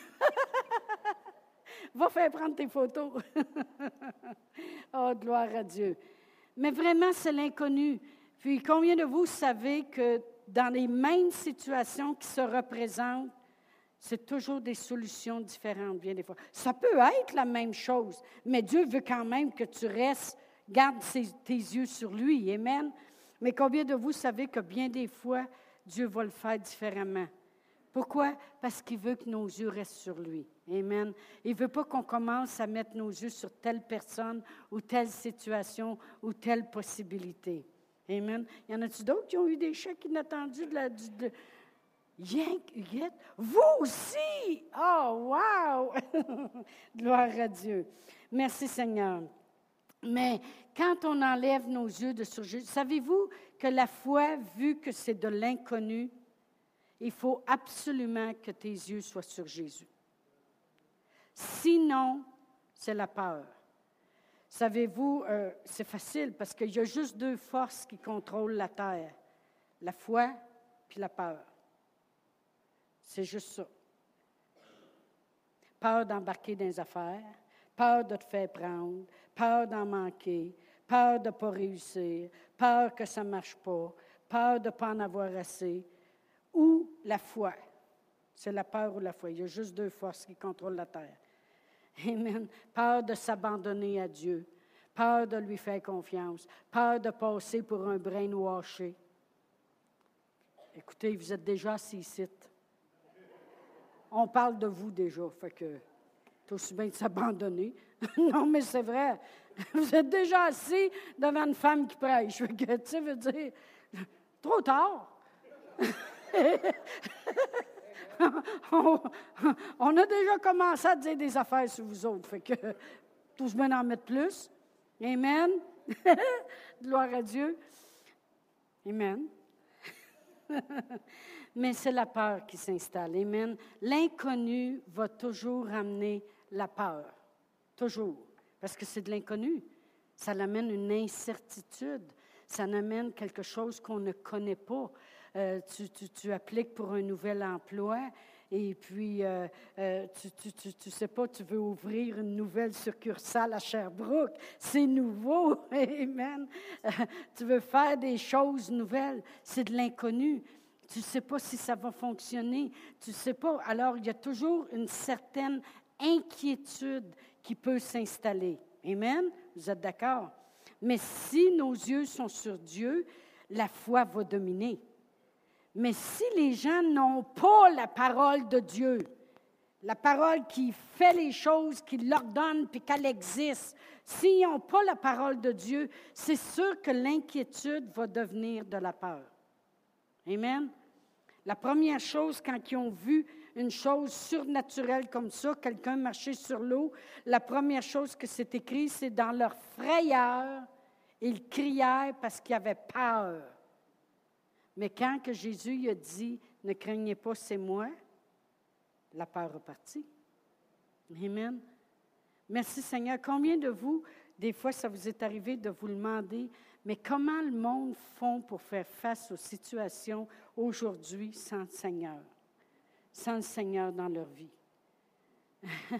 Va faire prendre tes photos. Oh, gloire à Dieu. Mais vraiment, c'est l'inconnu. Puis, combien de vous savez que dans les mêmes situations qui se représentent, c'est toujours des solutions différentes, bien des fois. Ça peut être la même chose, mais Dieu veut quand même que tu restes, garde ses, tes yeux sur lui. Amen. Mais combien de vous savez que bien des fois, Dieu va le faire différemment? Pourquoi? Parce qu'il veut que nos yeux restent sur lui. Amen. Il ne veut pas qu'on commence à mettre nos yeux sur telle personne ou telle situation ou telle possibilité. Amen. Y en a-t-il d'autres qui ont eu des chèques inattendus de la... Du, de, Yank, Huguette, vous aussi! Oh, wow! Gloire à Dieu. Merci Seigneur. Mais quand on enlève nos yeux de sur Jésus, savez-vous que la foi, vu que c'est de l'inconnu, il faut absolument que tes yeux soient sur Jésus. Sinon, c'est la peur. Savez-vous, euh, c'est facile parce qu'il y a juste deux forces qui contrôlent la terre, la foi puis la peur. C'est juste ça. Peur d'embarquer dans les affaires, peur de te faire prendre, peur d'en manquer, peur de ne pas réussir, peur que ça ne marche pas, peur de ne pas en avoir assez, ou la foi. C'est la peur ou la foi. Il y a juste deux forces qui contrôlent la terre. Amen. Peur de s'abandonner à Dieu, peur de lui faire confiance, peur de passer pour un brainwashé. Écoutez, vous êtes déjà assis ici. On parle de vous déjà, fait que c'est aussi bien de s'abandonner. Non, mais c'est vrai. Vous êtes déjà assis devant une femme qui prêche. Fait que, tu sais, veut dire, trop tard. on, on a déjà commencé à dire des affaires sur vous autres. Fait que, tous bien en mettre plus. Amen. Gloire à Dieu. Amen. Mais c'est la peur qui s'installe. Amen. L'inconnu va toujours amener la peur. Toujours. Parce que c'est de l'inconnu. Ça amène une incertitude. Ça amène quelque chose qu'on ne connaît pas. Euh, tu, tu, tu appliques pour un nouvel emploi et puis euh, euh, tu ne tu, tu, tu sais pas, tu veux ouvrir une nouvelle succursale à Sherbrooke. C'est nouveau. Amen. Euh, tu veux faire des choses nouvelles. C'est de l'inconnu. Tu ne sais pas si ça va fonctionner. Tu ne sais pas. Alors, il y a toujours une certaine inquiétude qui peut s'installer. Amen? Vous êtes d'accord? Mais si nos yeux sont sur Dieu, la foi va dominer. Mais si les gens n'ont pas la parole de Dieu, la parole qui fait les choses, qui l'ordonne puis qu'elle existe, s'ils n'ont pas la parole de Dieu, c'est sûr que l'inquiétude va devenir de la peur. Amen? La première chose, quand ils ont vu une chose surnaturelle comme ça, quelqu'un marcher sur l'eau, la première chose que c'est écrit, c'est dans leur frayeur, ils crièrent parce qu'ils avaient peur. Mais quand que Jésus il a dit, ne craignez pas, c'est moi, la peur est partie. Amen. Merci Seigneur. Combien de vous, des fois, ça vous est arrivé de vous demander, mais comment le monde font pour faire face aux situations aujourd'hui sans le Seigneur, sans le Seigneur dans leur vie?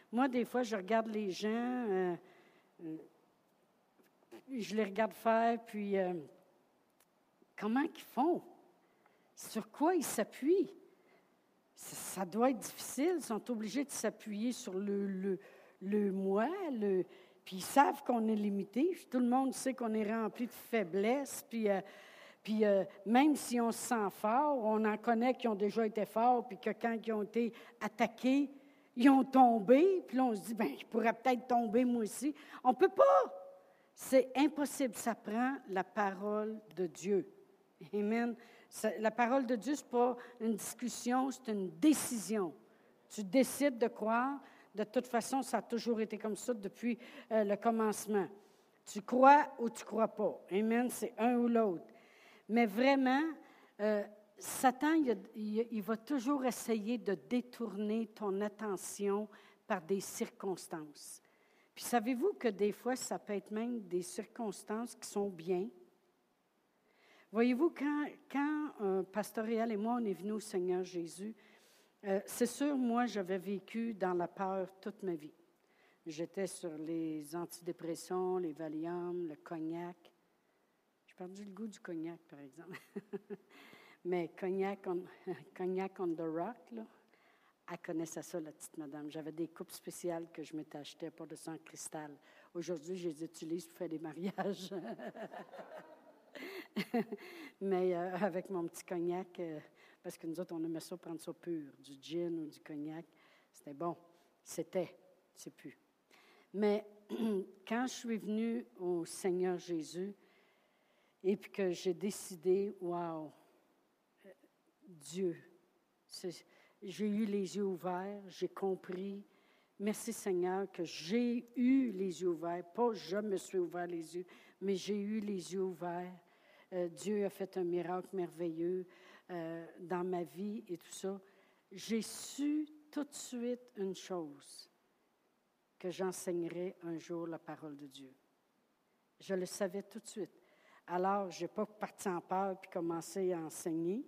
Moi, des fois, je regarde les gens, euh, euh, je les regarde faire, puis euh, comment ils font? Sur quoi ils s'appuient? Ça, ça doit être difficile. Ils sont obligés de s'appuyer sur le, le, le moi, le, puis ils savent qu'on est limité. Tout le monde sait qu'on est rempli de faiblesses, puis... Euh, Puis euh, même si on se sent fort, on en connaît qui ont déjà été forts, puis que quand ils ont été attaqués, ils ont tombé, puis là on se dit, bien, je pourrais peut-être tomber moi aussi. On ne peut pas. C'est impossible. Ça prend la parole de Dieu. Amen. Ça, la parole de Dieu, ce n'est pas une discussion, c'est une décision. Tu décides de croire. De toute façon, ça a toujours été comme ça depuis euh, le commencement. Tu crois ou tu ne crois pas. Amen. C'est un ou l'autre. Mais vraiment, euh, Satan, il, il, il va toujours essayer de détourner ton attention par des circonstances. Puis savez-vous que des fois, ça peut être même des circonstances qui sont bien. Voyez-vous, quand, quand euh, Pasteur Réal et moi, on est venus au Seigneur Jésus, euh, c'est sûr, moi, j'avais vécu dans la peur toute ma vie. J'étais sur les antidépresseurs, les Valium, le cognac. J'ai perdu le goût du cognac, par exemple. Mais cognac on, cognac on the rock, là, elle connaissait ça, la petite madame. J'avais des coupes spéciales que je m'étais achetées, pas de sang cristal. Aujourd'hui, je les utilise pour faire des mariages. Mais euh, avec mon petit cognac, euh, parce que nous autres, on aimait ça prendre ça pur, du gin ou du cognac. C'était bon. C'était, c'est plus. Mais quand je suis venue au Seigneur Jésus, et puis que j'ai décidé, wow, Dieu, c'est, j'ai eu les yeux ouverts, j'ai compris. Merci Seigneur que j'ai eu les yeux ouverts, pas je me suis ouvert les yeux, mais j'ai eu les yeux ouverts. Euh, Dieu a fait un miracle merveilleux euh, dans ma vie et tout ça. J'ai su tout de suite une chose, que j'enseignerais un jour la parole de Dieu. Je le savais tout de suite. Alors, je n'ai pas parti en peur puis commencé à enseigner.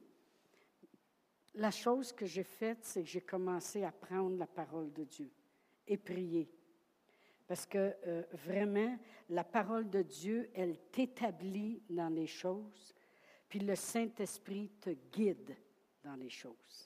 La chose que j'ai faite, c'est que j'ai commencé à prendre la parole de Dieu et prier. Parce que euh, vraiment, la parole de Dieu, elle t'établit dans les choses, puis le Saint-Esprit te guide dans les choses.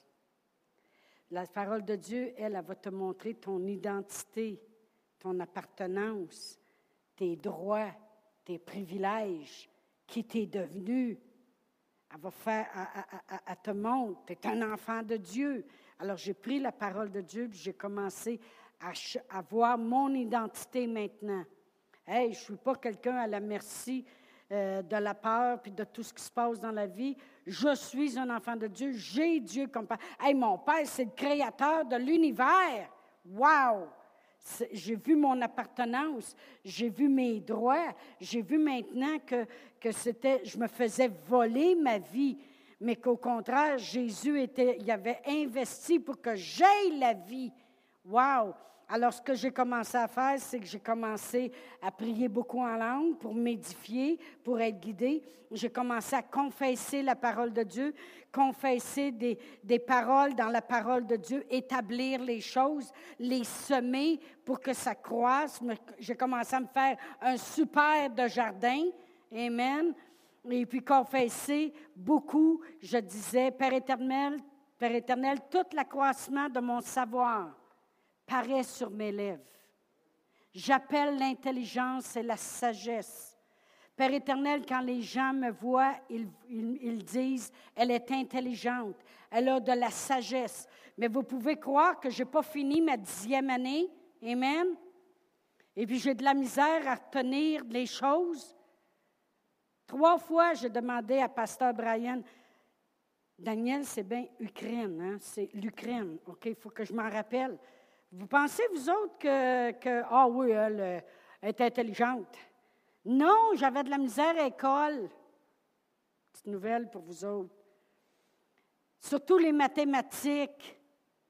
La parole de Dieu, elle, elle va te montrer ton identité, ton appartenance, tes droits, tes privilèges, qui t'es devenu. Elle va faire, elle, elle, elle te montre, tu es un enfant de Dieu. Alors, j'ai pris la parole de Dieu, puis j'ai commencé à, à voir mon identité maintenant. Hey, je ne suis pas quelqu'un à la merci euh, de la peur, puis de tout ce qui se passe dans la vie. Je suis un enfant de Dieu, j'ai Dieu comme père. Hey, mon père, c'est le créateur de l'univers. Wow! C'est, j'ai vu mon appartenance, j'ai vu mes droits, j'ai vu maintenant que, que c'était, je me faisais voler ma vie, mais qu'au contraire, Jésus était, il avait investi pour que j'aie la vie. Wow! Alors, ce que j'ai commencé à faire, c'est que j'ai commencé à prier beaucoup en langue pour m'édifier, pour être guidée. J'ai commencé à confesser la parole de Dieu, confesser des, des paroles dans la parole de Dieu, établir les choses, les semer pour que ça croisse. J'ai commencé à me faire un super de jardin. Amen. Et puis confesser beaucoup. Je disais, Père éternel, Père éternel, tout l'accroissement de mon savoir paraît sur mes lèvres. J'appelle l'intelligence et la sagesse. Père éternel, quand les gens me voient, ils, ils, ils disent, elle est intelligente, elle a de la sagesse. Mais vous pouvez croire que je n'ai pas fini ma dixième année. Amen. Et puis j'ai de la misère à retenir les choses. Trois fois, j'ai demandé à Pasteur Brian, Daniel, c'est bien Ukraine, hein? C'est l'Ukraine. OK, il faut que je m'en rappelle. Vous pensez, vous autres, que, que ah oui, elle, elle est intelligente? Non, j'avais de la misère à l'école. Petite nouvelle pour vous autres. Surtout les mathématiques.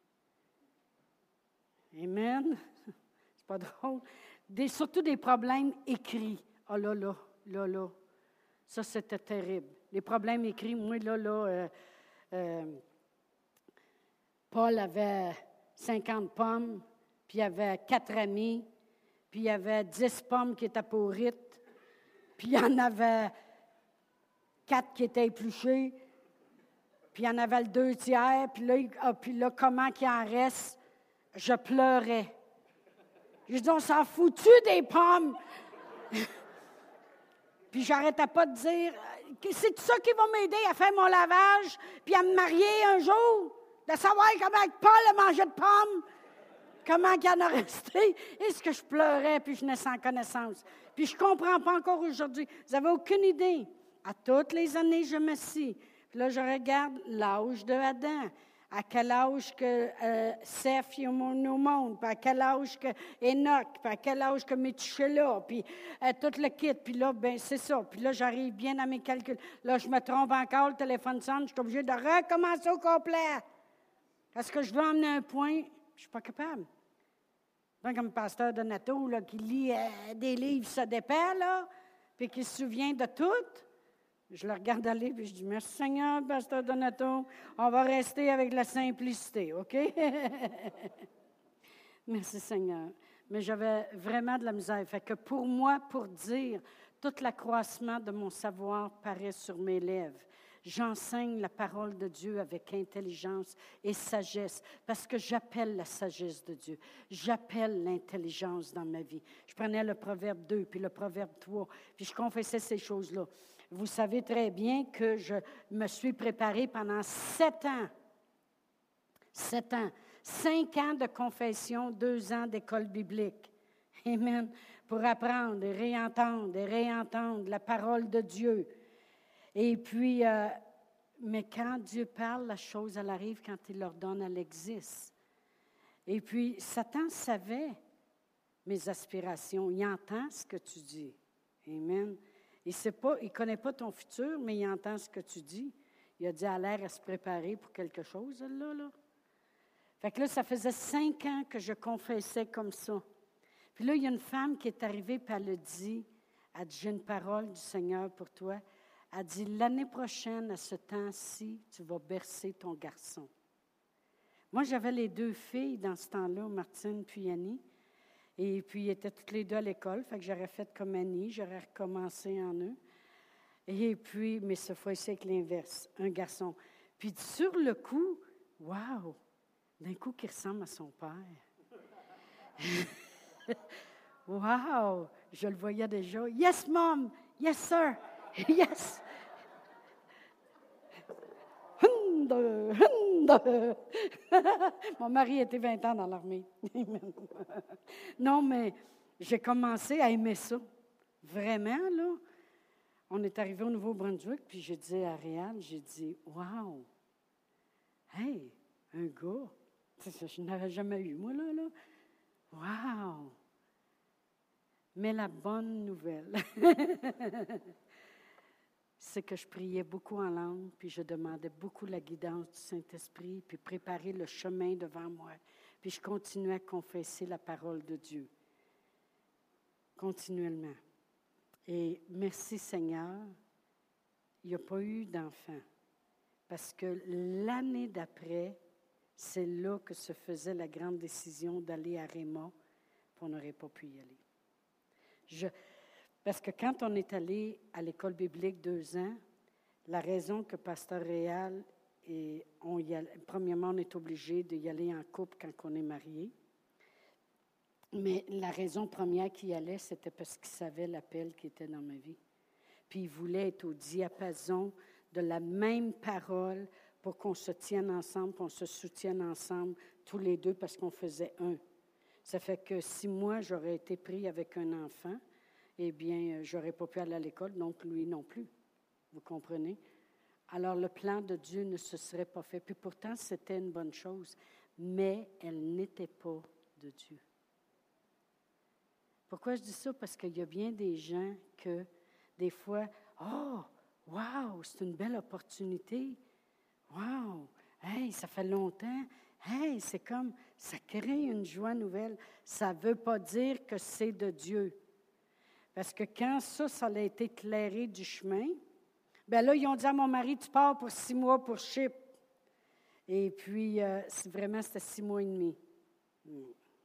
Amen. C'est pas drôle. Des, surtout des problèmes écrits. Ah oh là, là, là, là. Ça, c'était terrible. Les problèmes écrits, moi, là, là, euh, euh, Paul avait cinquante pommes, puis il y avait quatre amis, puis il y avait dix pommes qui étaient pourrites, puis il y en avait quatre qui étaient épluchées, puis il y en avait le deux tiers, puis là, ah, puis là comment qu'il en reste? Je pleurais. Je dis, on s'en fout-tu des pommes? Puis j'arrêtais pas de dire, c'est ça qui va m'aider à faire mon lavage, puis à me marier un jour, de savoir comment Paul a mangé de pommes, comment il en a resté. Est-ce que je pleurais, puis je n'ai sans connaissance. Puis je ne comprends pas encore aujourd'hui. Vous n'avez aucune idée. À toutes les années, je me suis. Puis là, je regarde l'âge de Adam. À quel âge que euh, Seth est au monde, puis à quel âge que Enoch, puis à quel âge que Métuchéla, puis euh, tout le kit. Puis là, ben c'est ça. Puis là, j'arrive bien à mes calculs. Là, je me trompe encore, le téléphone sonne, je suis obligée de recommencer au complet. Parce que je veux emmener un point, je ne suis pas capable. Donc, comme le pasteur Donato, là, qui lit euh, des livres, ça dépend, là, puis qui se souvient de tout. Je le regarde aller, puis je dis, merci Seigneur, pasteur Donato, on va rester avec la simplicité, OK? Merci Seigneur. Mais j'avais vraiment de la misère. Fait que pour moi, pour dire, tout l'accroissement de mon savoir paraît sur mes lèvres. J'enseigne la parole de Dieu avec intelligence et sagesse, parce que j'appelle la sagesse de Dieu. J'appelle l'intelligence dans ma vie. Je prenais le proverbe deux, puis le proverbe trois, puis je confessais ces choses-là. Vous savez très bien que je me suis préparée pendant sept ans. Sept ans. Cinq ans de confession, deux ans d'école biblique. Amen. Pour apprendre et réentendre et réentendre la parole de Dieu. Et puis, euh, mais quand Dieu parle, la chose, elle arrive quand il l'ordonne, elle existe. Et puis, Satan savait mes aspirations. Il entend ce que tu dis. Amen. Il ne connaît pas ton futur, mais il entend ce que tu dis. Il a dit à l'air à se préparer pour quelque chose, là, là. Fait que là, ça faisait cinq ans que je confessais comme ça. Puis là, il y a une femme qui est arrivée, puis elle a dit, elle dit, j'ai une parole du Seigneur pour toi. Elle dit, l'année prochaine, à ce temps-ci, tu vas bercer ton garçon. Moi, j'avais les deux filles dans ce temps-là, Martine puis Annie. Et puis, ils étaient toutes les deux à l'école, fait que j'aurais fait comme Annie, j'aurais recommencé en eux. Et puis, mais cette fois-ci avec l'inverse, un garçon. Puis sur le coup, wow, d'un coup qui ressemble à son père. Wow, je le voyais déjà. Yes, mom, yes, sir, yes. Mon mari était vingt ans dans l'armée. Non, mais j'ai commencé à aimer ça. Vraiment, là. On est arrivé au Nouveau-Brunswick, puis j'ai dit à Réal, j'ai dit, wow, hey, un gars. Je n'avais jamais eu, moi, là, là. Wow. Mais la bonne nouvelle, c'est que je priais beaucoup en langue, puis je demandais beaucoup la guidance du Saint-Esprit, puis préparer le chemin devant moi. Puis je continuais à confesser la parole de Dieu, continuellement. Et merci Seigneur, il n'y a pas eu d'enfant, parce que l'année d'après, c'est là que se faisait la grande décision d'aller à Réma, puis on n'aurait pas pu y aller. Je... Parce que quand on est allé à l'école biblique deux ans, la raison que Pasteur Réal, et on y allait, premièrement, on est obligé d'y aller en couple quand on est marié. Mais la raison première qu'il y allait, c'était parce qu'il savait l'appel qui était dans ma vie. Puis il voulait être au diapason de la même parole pour qu'on se tienne ensemble, qu'on se soutienne ensemble, tous les deux, parce qu'on faisait un. Ça fait que si moi, j'aurais été pris avec un enfant, eh bien, je n'aurais pas pu aller à l'école, donc lui non plus. Vous comprenez? Alors, le plan de Dieu ne se serait pas fait. Puis pourtant, c'était une bonne chose, mais elle n'était pas de Dieu. Pourquoi je dis ça? Parce qu'il y a bien des gens que, des fois, « Oh, wow, c'est une belle opportunité. Wow, hey, ça fait longtemps. Hey, c'est comme, ça crée une joie nouvelle. » Ça ne veut pas dire que c'est de Dieu. Parce que quand ça, ça a été éclairé du chemin, bien là, ils ont dit à mon mari, tu pars pour six mois pour Chypre. Et puis, euh, c'est vraiment, c'était six mois et demi.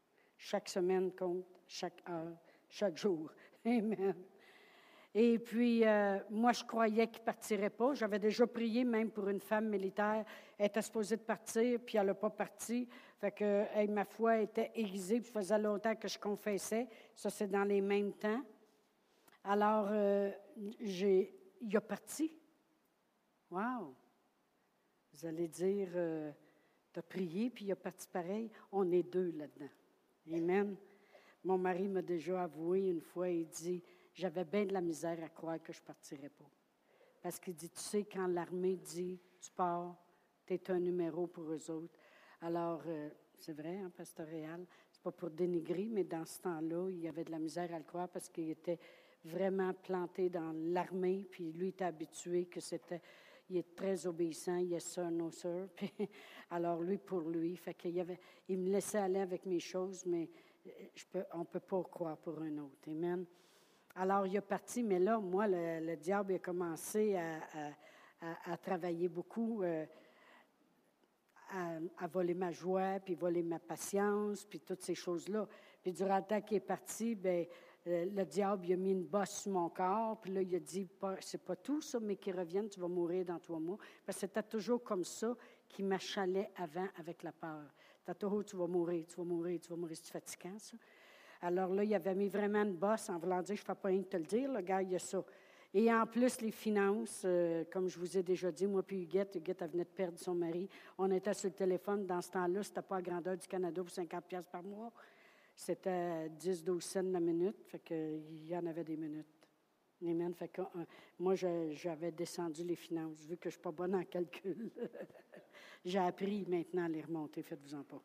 Chaque semaine compte, chaque heure, chaque jour. Amen. Et puis, euh, moi, je croyais qu'il ne partirait pas. J'avais déjà prié même pour une femme militaire. Elle était supposée de partir, puis elle n'a pas parti. Fait que hey, ma foi était aiguisée, puis ça faisait longtemps que je confessais. Ça, c'est dans les mêmes temps. Alors, euh, j'ai, il a parti. Wow! Vous allez dire, euh, tu as prié, puis il a parti pareil. On est deux là-dedans. Amen. Mon mari m'a déjà avoué une fois, il dit, j'avais bien de la misère à croire que je ne partirais pas. Parce qu'il dit, tu sais, quand l'armée dit, tu pars, tu es un numéro pour eux autres. Alors, euh, c'est vrai, hein, Pasteur Réal, c'est pas pour dénigrer, mais dans ce temps-là, il y avait de la misère à le croire parce qu'il était vraiment planté dans l'armée, puis lui était habitué que c'était, il est très obéissant, yes sir, no sir. Puis, alors, lui, pour lui, fait qu'il y avait, il me laissait aller avec mes choses, mais je peux, on ne peut pas croire pour un autre. Amen. Alors, il est parti, mais là, moi, le, le diable a commencé à, à, à, à travailler beaucoup, euh, à, à voler ma joie, puis voler ma patience, puis toutes ces choses-là. Puis durant le temps qu'il est parti, bien, le, le diable il a mis une bosse sur mon corps, puis là, il a dit, c'est pas tout ça, mais qu'il revienne, tu vas mourir dans trois mois. Parce que c'était toujours comme ça qui m'achalait avant avec la peur. T'as toujours, tu vas mourir, tu vas mourir, tu vas mourir. C'est fatigant, ça. Alors là, il avait mis vraiment une bosse en voulant dire, je ne fais pas rien de te le dire, le gars, il y a ça. Et en plus, les finances, euh, comme je vous ai déjà dit, moi puis Huguette, Huguette, elle venait de perdre son mari. On était sur le téléphone. Dans ce temps-là, c'était pas à grandeur du Canada pour cinquante piastres par mois. C'était dix douze cents la minute. Fait qu'il y en avait des minutes. Amen. Fait que euh, moi, je, j'avais descendu les finances, vu que je ne suis pas bonne en calcul. J'ai appris maintenant à les remonter, faites-vous-en pas.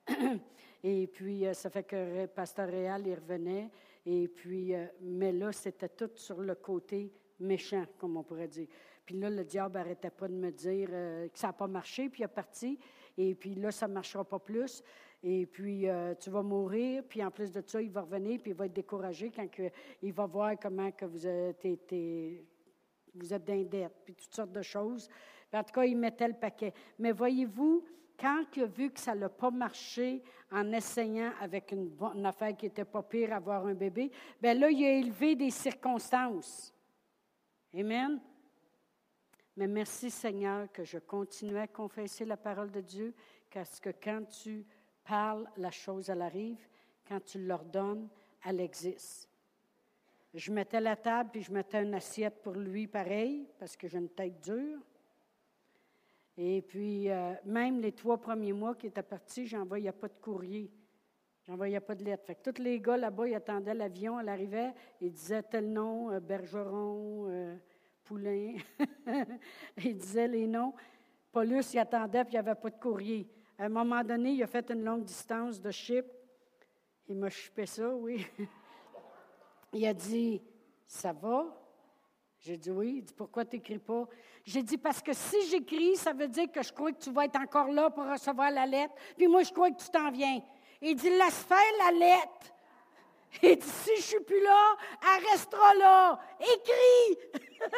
Et puis, euh, ça fait que Pasteur Réal, il revenait. Et puis, euh, mais là, c'était tout sur le côté méchant, comme on pourrait dire. Puis là, le diable n'arrêtait pas de me dire euh, que ça n'a pas marché, puis il est parti. Et puis là, ça ne marchera pas plus. Et puis, euh, tu vas mourir. Puis en plus de ça, il va revenir, puis il va être découragé quand que, il va voir comment que vous êtes, été, vous êtes d'indette, puis toutes sortes de choses. Puis en tout cas, il mettait le paquet. Mais voyez-vous, quand il a vu que ça n'a pas marché en essayant avec une, bonne, une affaire qui n'était pas pire, avoir un bébé, bien là, il a élevé des circonstances. Amen. Mais merci Seigneur que je continue à confesser la parole de Dieu, parce que quand tu parles, la chose, elle arrive. Quand tu l'ordonnes, elle existe. Je mettais la table, puis je mettais une assiette pour lui pareil, parce que j'ai une tête dure. Et puis, euh, même les trois premiers mois qu'il était parti, j'envoyais pas de courrier. J'envoyais pas de lettre. Fait que tous les gars là-bas, ils attendaient l'avion, elle arrivait, ils disaient tel nom, euh, Bergeron, euh, Poulain. Ils disaient les noms. Paulus, il attendait, puis il n'y avait pas de courrier. À un moment donné, il a fait une longue distance de ship. Il m'a chipé ça, oui. Il a dit, ça va? J'ai dit oui. Il dit, pourquoi tu n'écris pas? J'ai dit, parce que si j'écris, ça veut dire que je crois que tu vas être encore là pour recevoir la lettre. Puis moi, je crois que tu t'en viens. Il dit, laisse faire la lettre. Il dit, si je ne suis plus là, elle restera là. Écris!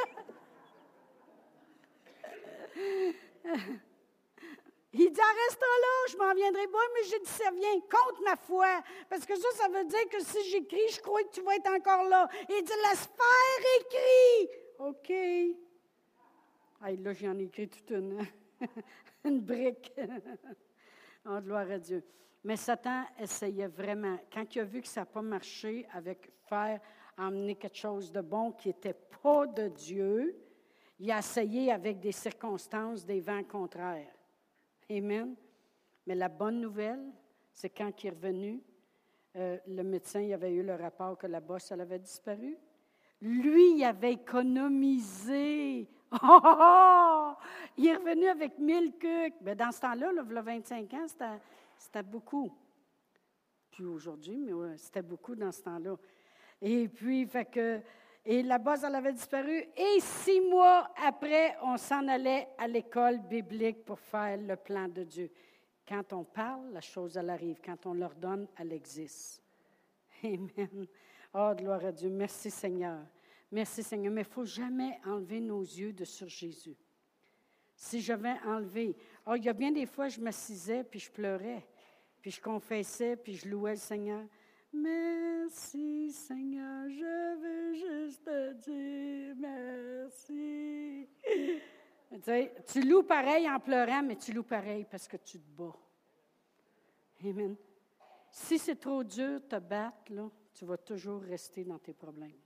Il dit, elle restera là, je m'en viendrai pas, mais j'ai dit, ça vient contre ma foi. Parce que ça, ça veut dire que si j'écris, je crois que tu vas être encore là. Il dit, laisse faire, écris. OK. Hey, là, j'en ai écrit toute une, une brique. Oh, gloire à Dieu. Mais Satan essayait vraiment. Quand il a vu que ça n'a pas marché avec faire emmener quelque chose de bon qui n'était pas de Dieu, il a essayé avec des circonstances, des vents contraires. Amen. Mais la bonne nouvelle, c'est quand il est revenu, euh, le médecin il avait eu le rapport que la bosse, elle avait disparu. Lui, il avait économisé. Oh, oh, oh! Il est revenu avec mille cucs. Mais dans ce temps-là, là, il y a vingt-cinq ans, c'était, c'était beaucoup. Plus aujourd'hui, mais ouais, c'était beaucoup dans ce temps-là. Et puis, fait que, et la bosse, elle avait disparu. Et six mois après, on s'en allait à l'école biblique pour faire le plan de Dieu. Quand on parle, la chose, elle arrive. Quand on l'ordonne, elle existe. Amen. Oh, gloire à Dieu. Merci, Seigneur. Merci, Seigneur. Mais il ne faut jamais enlever nos yeux de sur Jésus. Si je vais enlever... Oh, il y a bien des fois, je m'assisais puis je pleurais. puis je confessais, puis je louais le Seigneur. Merci, Seigneur, je veux juste te dire merci. Tu sais, tu loues pareil en pleurant, mais tu loues pareil parce que tu te bats. Amen. Si c'est trop dur de te battre, là, tu vas toujours rester dans tes problèmes.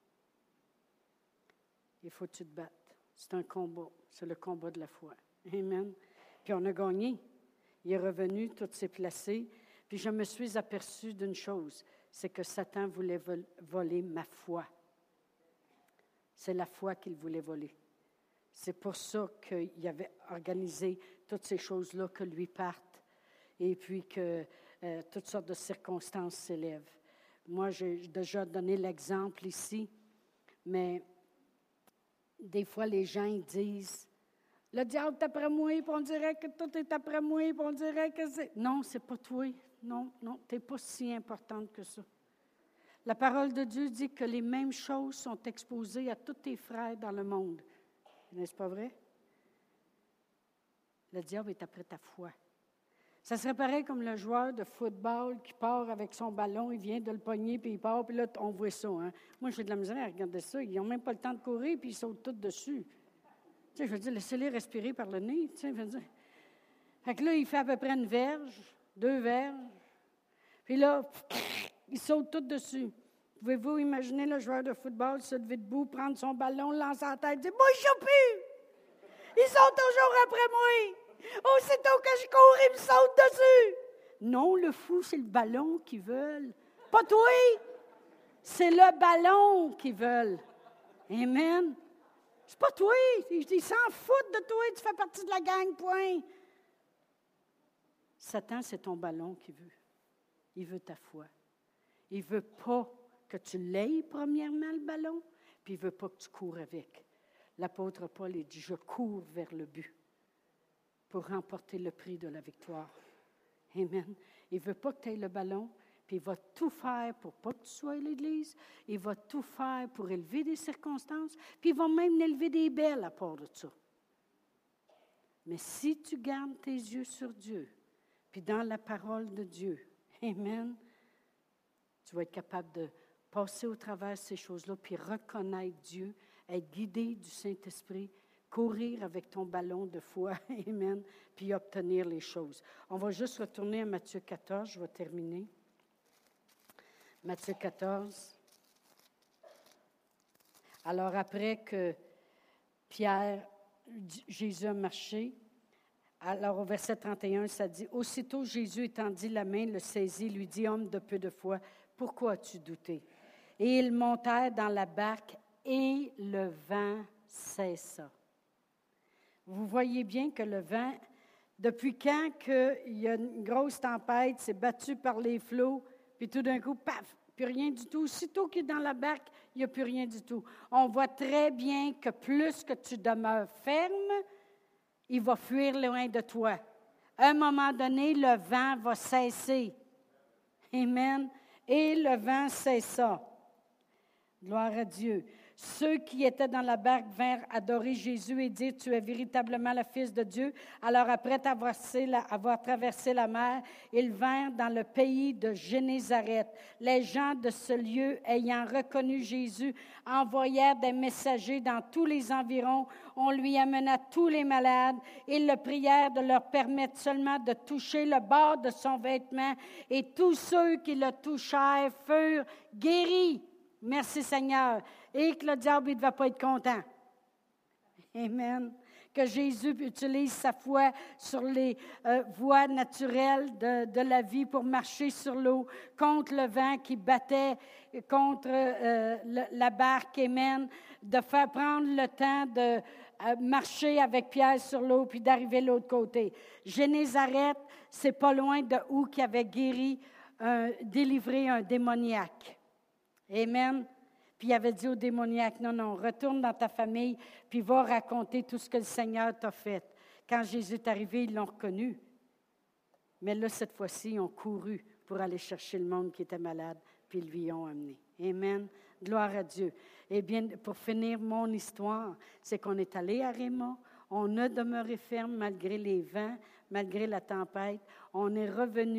Il faut que tu te battes. C'est un combat. C'est le combat de la foi. Amen. Puis on a gagné. Il est revenu, tout s'est placé. Puis je me suis aperçue d'une chose, c'est que Satan voulait vol- voler ma foi. C'est la foi qu'il voulait voler. C'est pour ça qu'il avait organisé toutes ces choses-là, que lui parte, et puis que euh, toutes sortes de circonstances s'élèvent. Moi, j'ai déjà donné l'exemple ici, mais des fois, les gens ils disent, « Le diable est après moi, puis on dirait que tout est après moi, puis on dirait que c'est... » Non, c'est pas toi. Non, non, tu n'es pas si importante que ça. La parole de Dieu dit que les mêmes choses sont exposées à tous tes frères dans le monde. N'est-ce pas vrai? Le diable est après ta foi. Ça serait pareil comme le joueur de football qui part avec son ballon, il vient de le pogner, puis il part, puis là, on voit ça. Hein? Moi, j'ai de la misère à regarder ça. Ils n'ont même pas le temps de courir, puis ils sautent tous dessus. Tu sais, je veux dire, laissez-les respirer par le nez. Tu sais, je veux dire. Fait que là, il fait à peu près une verge, deux verges. Puis là, ils sautent tous dessus. Pouvez-vous imaginer le joueur de football se lever debout, prendre son ballon, lancer la tête, dire « Moi, je ne plus! Ils sont toujours après moi! Aussitôt que je cours, ils me sautent dessus! » Non, le fou, c'est le ballon qu'ils veulent. Pas toi! C'est le ballon qu'ils veulent. Amen. C'est pas toi. Ils s'en foutent de toi. Tu fais partie de la gang, point. Satan, c'est ton ballon qu'il veut. Il veut ta foi. Il ne veut pas que tu l'aies, premièrement, le ballon, puis il ne veut pas que tu cours avec. L'apôtre Paul, il dit, « Je cours vers le but pour remporter le prix de la victoire. » Amen. Il ne veut pas que tu aies le ballon, puis il va tout faire pour pas que tu sois à l'Église. Il va tout faire pour élever des circonstances, puis il va même élever des belles à part de ça. Mais si tu gardes tes yeux sur Dieu, puis dans la parole de Dieu, amen, tu vas être capable de passer au travers de ces choses-là, puis reconnaître Dieu, être guidé du Saint-Esprit, courir avec ton ballon de foi, amen, puis obtenir les choses. On va juste retourner à Matthieu quatorze, je vais terminer. Matthieu quatorze. Alors après que Pierre, Jésus a marché, alors au verset trente et un, ça dit, « Aussitôt Jésus étendit la main, le saisit, lui dit, « Homme de peu de foi, pourquoi as-tu douté? » Et ils montèrent dans la barque et le vent cessa. Vous voyez bien que le vent, depuis quand il y a une grosse tempête, c'est battu par les flots, puis tout d'un coup, paf, plus rien du tout. Aussitôt qu'il est dans la barque, il n'y a plus rien du tout. On voit très bien que plus que tu demeures ferme, il va fuir loin de toi. À un moment donné, le vent va cesser. Amen. Et le vent cessa. Gloire à Dieu. Ceux qui étaient dans la barque vinrent adorer Jésus et dire, « Tu es véritablement le Fils de Dieu. » Alors après avoir traversé la mer, ils vinrent dans le pays de Génézareth. Les gens de ce lieu, ayant reconnu Jésus, envoyèrent des messagers dans tous les environs. On lui amena tous les malades. Ils le prièrent de leur permettre seulement de toucher le bord de son vêtement. Et tous ceux qui le touchèrent furent guéris. Merci Seigneur. Et que le diable ne va pas être content. Amen. Que Jésus utilise sa foi sur les euh, voies naturelles de, de la vie pour marcher sur l'eau, contre le vent qui battait, contre euh, le, la barque. Amen. De faire prendre le temps de euh, marcher avec Pierre sur l'eau puis d'arriver de l'autre côté. Génézareth, c'est pas loin de où qui avait guéri, euh, délivré un démoniaque. Amen. Puis il avait dit au démoniaque, non, non, retourne dans ta famille, puis va raconter tout ce que le Seigneur t'a fait. Quand Jésus est arrivé, ils l'ont reconnu. Mais là, cette fois-ci, ils ont couru pour aller chercher le monde qui était malade, puis ils lui ont amené. Amen. Gloire à Dieu. Eh bien, pour finir mon histoire, c'est qu'on est allé à Réma, on a demeuré ferme malgré les vents, malgré la tempête. On est revenu,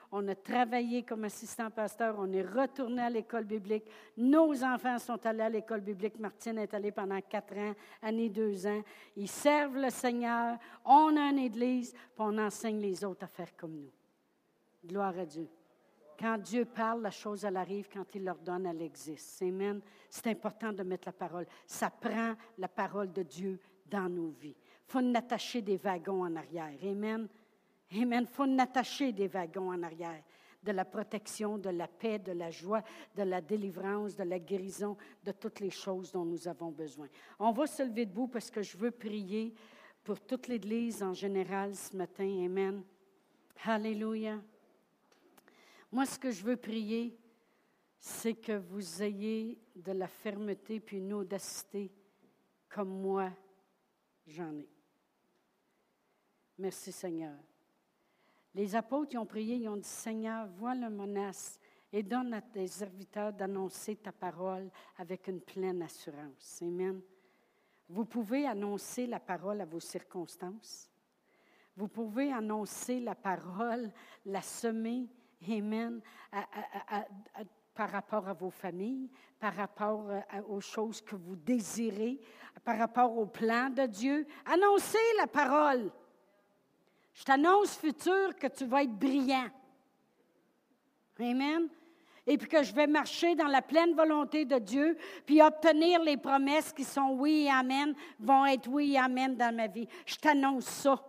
On a travaillé comme assistant pasteur. On est retourné à l'école biblique. Nos enfants sont allés à l'école biblique. Martine est allée pendant quatre ans, Annie deux ans. Ils servent le Seigneur. On a une église, puis on enseigne les autres à faire comme nous. Gloire à Dieu. Quand Dieu parle, la chose, elle arrive. Quand il l'ordonne, elle existe. Amen. C'est important de mettre la parole. Ça prend la parole de Dieu dans nos vies. Il faut nous attacher des wagons en arrière. Amen. Amen. Il faut nous attacher des wagons en arrière. De la protection, de la paix, de la joie, de la délivrance, de la guérison, de toutes les choses dont nous avons besoin. On va se lever debout parce que je veux prier pour toute l'Église en général ce matin. Amen. Alléluia. Moi, ce que je veux prier, c'est que vous ayez de la fermeté puis une audacité comme moi, j'en ai. Merci, Seigneur. Les apôtres, ils ont prié, ils ont dit, Seigneur, vois le menace et donne à tes serviteurs d'annoncer ta parole avec une pleine assurance. Amen. Vous pouvez annoncer la parole à vos circonstances. Vous pouvez annoncer la parole, la semer, amen, à, à, à, à, par rapport à vos familles, par rapport à, aux choses que vous désirez, par rapport au plan de Dieu. Annoncez la parole. Je t'annonce, futur, que tu vas être brillant. Amen. Et puis que je vais marcher dans la pleine volonté de Dieu, puis obtenir les promesses qui sont oui et amen, vont être oui et amen dans ma vie. Je t'annonce ça.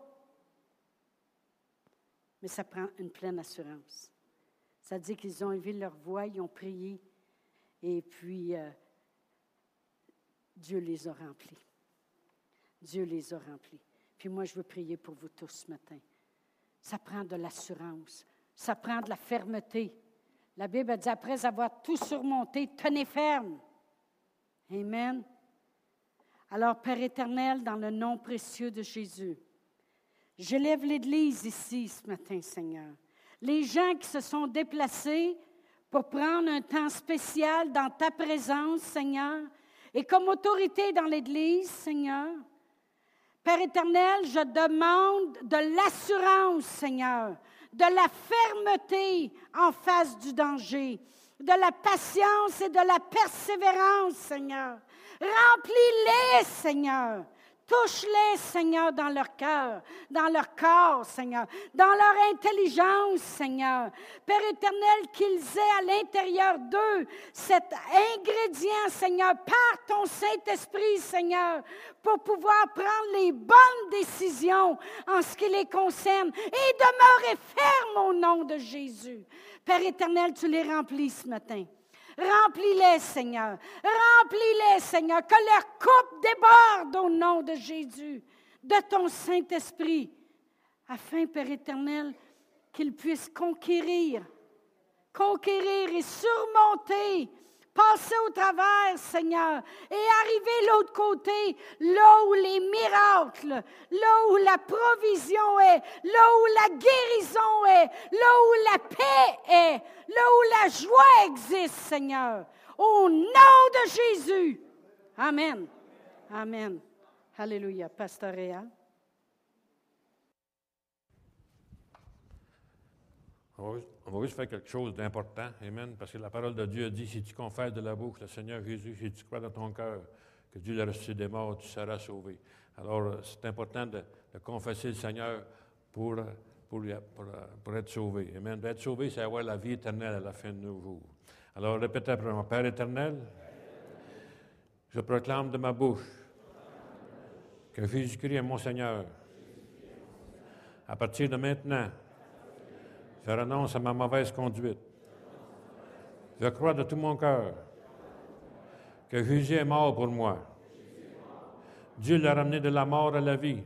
Mais ça prend une pleine assurance. Ça dit qu'ils ont élevé leur voix, ils ont prié, et puis euh, Dieu les a remplis. Dieu les a remplis. Puis moi, je veux prier pour vous tous ce matin. Ça prend de l'assurance. Ça prend de la fermeté. La Bible dit, après avoir tout surmonté, tenez ferme. Amen. Alors, Père éternel, dans le nom précieux de Jésus, j'élève l'Église ici ce matin, Seigneur. Les gens qui se sont déplacés pour prendre un temps spécial dans ta présence, Seigneur, et comme autorité dans l'Église, Seigneur, Père éternel, je demande de l'assurance, Seigneur, de la fermeté en face du danger, de la patience et de la persévérance, Seigneur. Remplis-les, Seigneur. Touche-les, Seigneur, dans leur cœur, dans leur corps, Seigneur, dans leur intelligence, Seigneur. Père éternel, qu'ils aient à l'intérieur d'eux cet ingrédient, Seigneur, par ton Saint-Esprit, Seigneur, pour pouvoir prendre les bonnes décisions en ce qui les concerne et demeurer ferme au nom de Jésus. Père éternel, tu les remplis ce matin. Remplis-les, Seigneur. Remplis-les, Seigneur. Que leur coupe déborde au nom de Jésus, de ton Saint-Esprit, afin, Père éternel, qu'ils puissent conquérir, conquérir et surmonter, passer au travers, Seigneur, et arriver de l'autre côté, là où les miracles, là où la provision est, là où la guérison est, là où la paix est, là où la joie existe, Seigneur. Au nom de Jésus. Amen. Amen. Alléluia. Pasteur Réal. On va juste faire quelque chose d'important, amen, parce que la parole de Dieu dit, si tu confesses de la bouche le Seigneur Jésus, si tu crois dans ton cœur que Dieu l'a ressuscité des morts, tu seras sauvé. Alors, c'est important de, de confesser le Seigneur pour, pour, pour, pour être sauvé. Amen. Être sauvé, c'est avoir la vie éternelle à la fin de nos jours. Alors, répétez après moi. Père éternel, je proclame de ma bouche que Jésus-Christ est mon Seigneur. À partir de maintenant, je renonce à ma mauvaise conduite. Je crois de tout mon cœur que Jésus est mort pour moi. Dieu l'a ramené de la mort à la vie.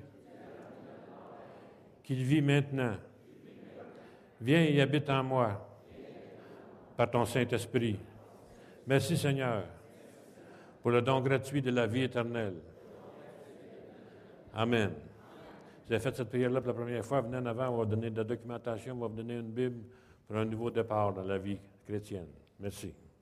Qu'il vit maintenant. Viens et habite en moi par ton Saint-Esprit. Merci Seigneur pour le don gratuit de la vie éternelle. Amen. Vous avez fait cette prière-là pour la première fois, venez en avant, on va donner de la documentation, on va vous donner une Bible pour un nouveau départ dans la vie chrétienne. Merci.